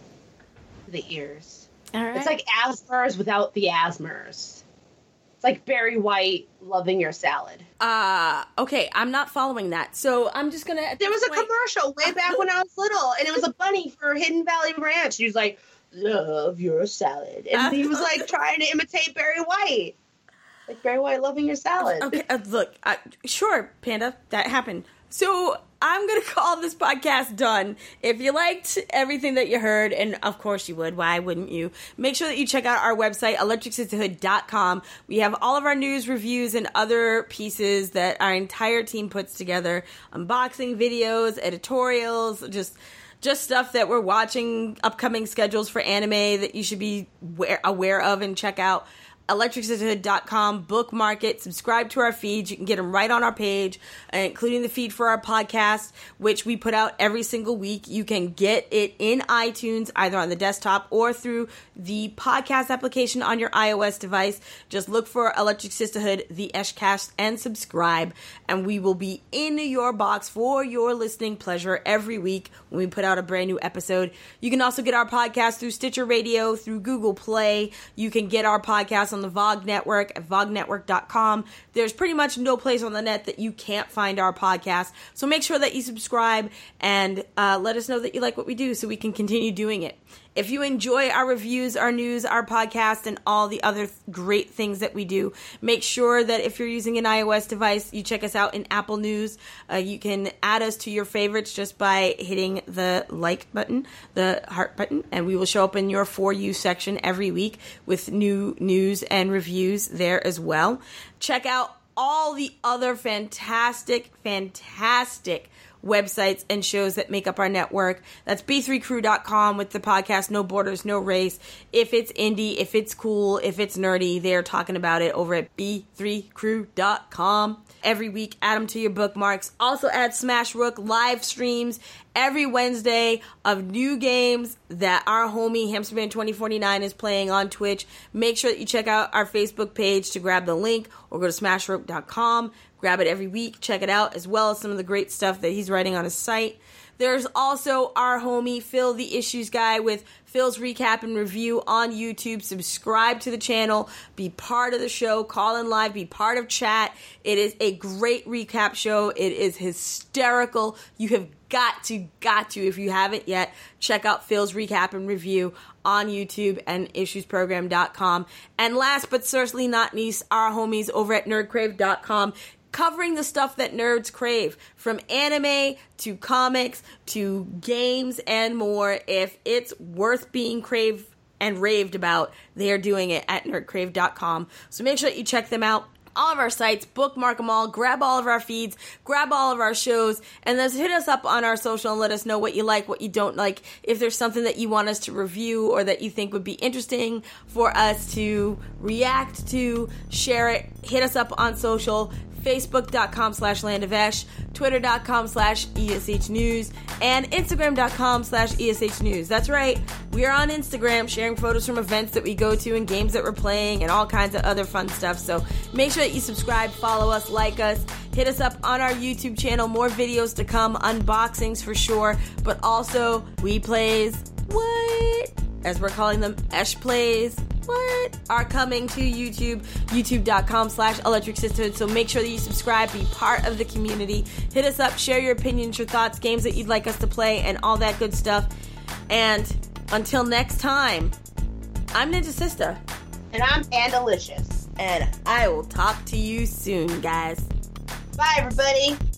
The ears. All right. It's like Asmer's without the Asmers. It's like Barry White loving your salad. Uh, okay, I'm not following that. So I'm just going to... There was a point... commercial way back when I was little, and it was a bunny for Hidden Valley Ranch. He was like, love your salad. And he was like trying to imitate Barry White. Like Barry White loving your salad. Okay, uh, look, uh, sure, Panda, that happened. So I'm going to call this podcast done. If you liked everything that you heard, and of course you would, why wouldn't you? Make sure that you check out our website, electric sisterhood dot com. We have all of our news, reviews, and other pieces that our entire team puts together. Unboxing videos, editorials, just... Just stuff that we're watching, upcoming schedules for anime that you should be aware of and check out. electric sisterhood dot com, bookmark it, subscribe to our feeds. You can get them right on our page, including the feed for our podcast, which we put out every single week. You can get it in iTunes, either on the desktop or through the podcast application on your iOS device. Just look for Electric Sisterhood, the Eshcast, and subscribe, and we will be in your box for your listening pleasure every week when we put out a brand new episode. You can also get our podcast through Stitcher Radio, through Google Play. You can get our podcast on the Vog Network at vog network dot com. There's pretty much no place on the net that you can't find our podcast. So make sure that you subscribe and uh, let us know that you like what we do so we can continue doing it. If you enjoy our reviews, our news, our podcast, and all the other th- great things that we do, make sure that if you're using an iOS device, you check us out in Apple News. Uh, you can add us to your favorites just by hitting the like button, the heart button, and we will show up in your For You section every week with new news and reviews there as well. Check out all the other fantastic, fantastic websites and shows that make up our network. That's b three crew dot com with the podcast No Borders, No Race. If it's indie, if it's cool, if it's nerdy, they're talking about it over at b three crew dot com. Every week, add them to your bookmarks. Also add Smash Rook live streams every Wednesday of new games that our homie Hamsterman twenty forty-nine is playing on Twitch. Make sure that you check out our Facebook page to grab the link, or go to smash rook dot com. Grab it every week, check it out, as well as some of the great stuff that he's writing on his site. There's also our homie Phil the Issues Guy with Phil's Recap and Review on YouTube. Subscribe to the channel, be part of the show, call in live, be part of chat. It is a great recap show. It is hysterical. You have got to, got to, if you haven't yet, check out Phil's Recap and Review on YouTube and issues program dot com. And last but certainly not least, our homies over at nerd crave dot com, covering the stuff that nerds crave, from anime to comics to games and more. If it's worth being craved and raved about, they are doing it at nerd crave dot com. So make sure that you check them out. All of our sites, bookmark them all, grab all of our feeds, grab all of our shows, and then hit us up on our social and let us know what you like, what you don't like. If there's something that you want us to review or that you think would be interesting for us to react to, share it. Hit us up on social. Facebook.com slash Landavesh, Twitter.com slash ESH News, and Instagram.com slash ESH News. That's right. We are on Instagram sharing photos from events that we go to and games that we're playing and all kinds of other fun stuff. So make sure that you subscribe, follow us, like us, hit us up on our YouTube channel. More videos to come, unboxings for sure, but also we plays, what? As we're calling them, Esh Plays, what? Are coming to YouTube, youtube.com slash Electric Sisterhood. So make sure that you subscribe, be part of the community. Hit us up, share your opinions, your thoughts, games that you'd like us to play, and all that good stuff. And until next time, I'm Ninja Sister. And I'm Andalicious. And I will talk to you soon, guys. Bye, everybody.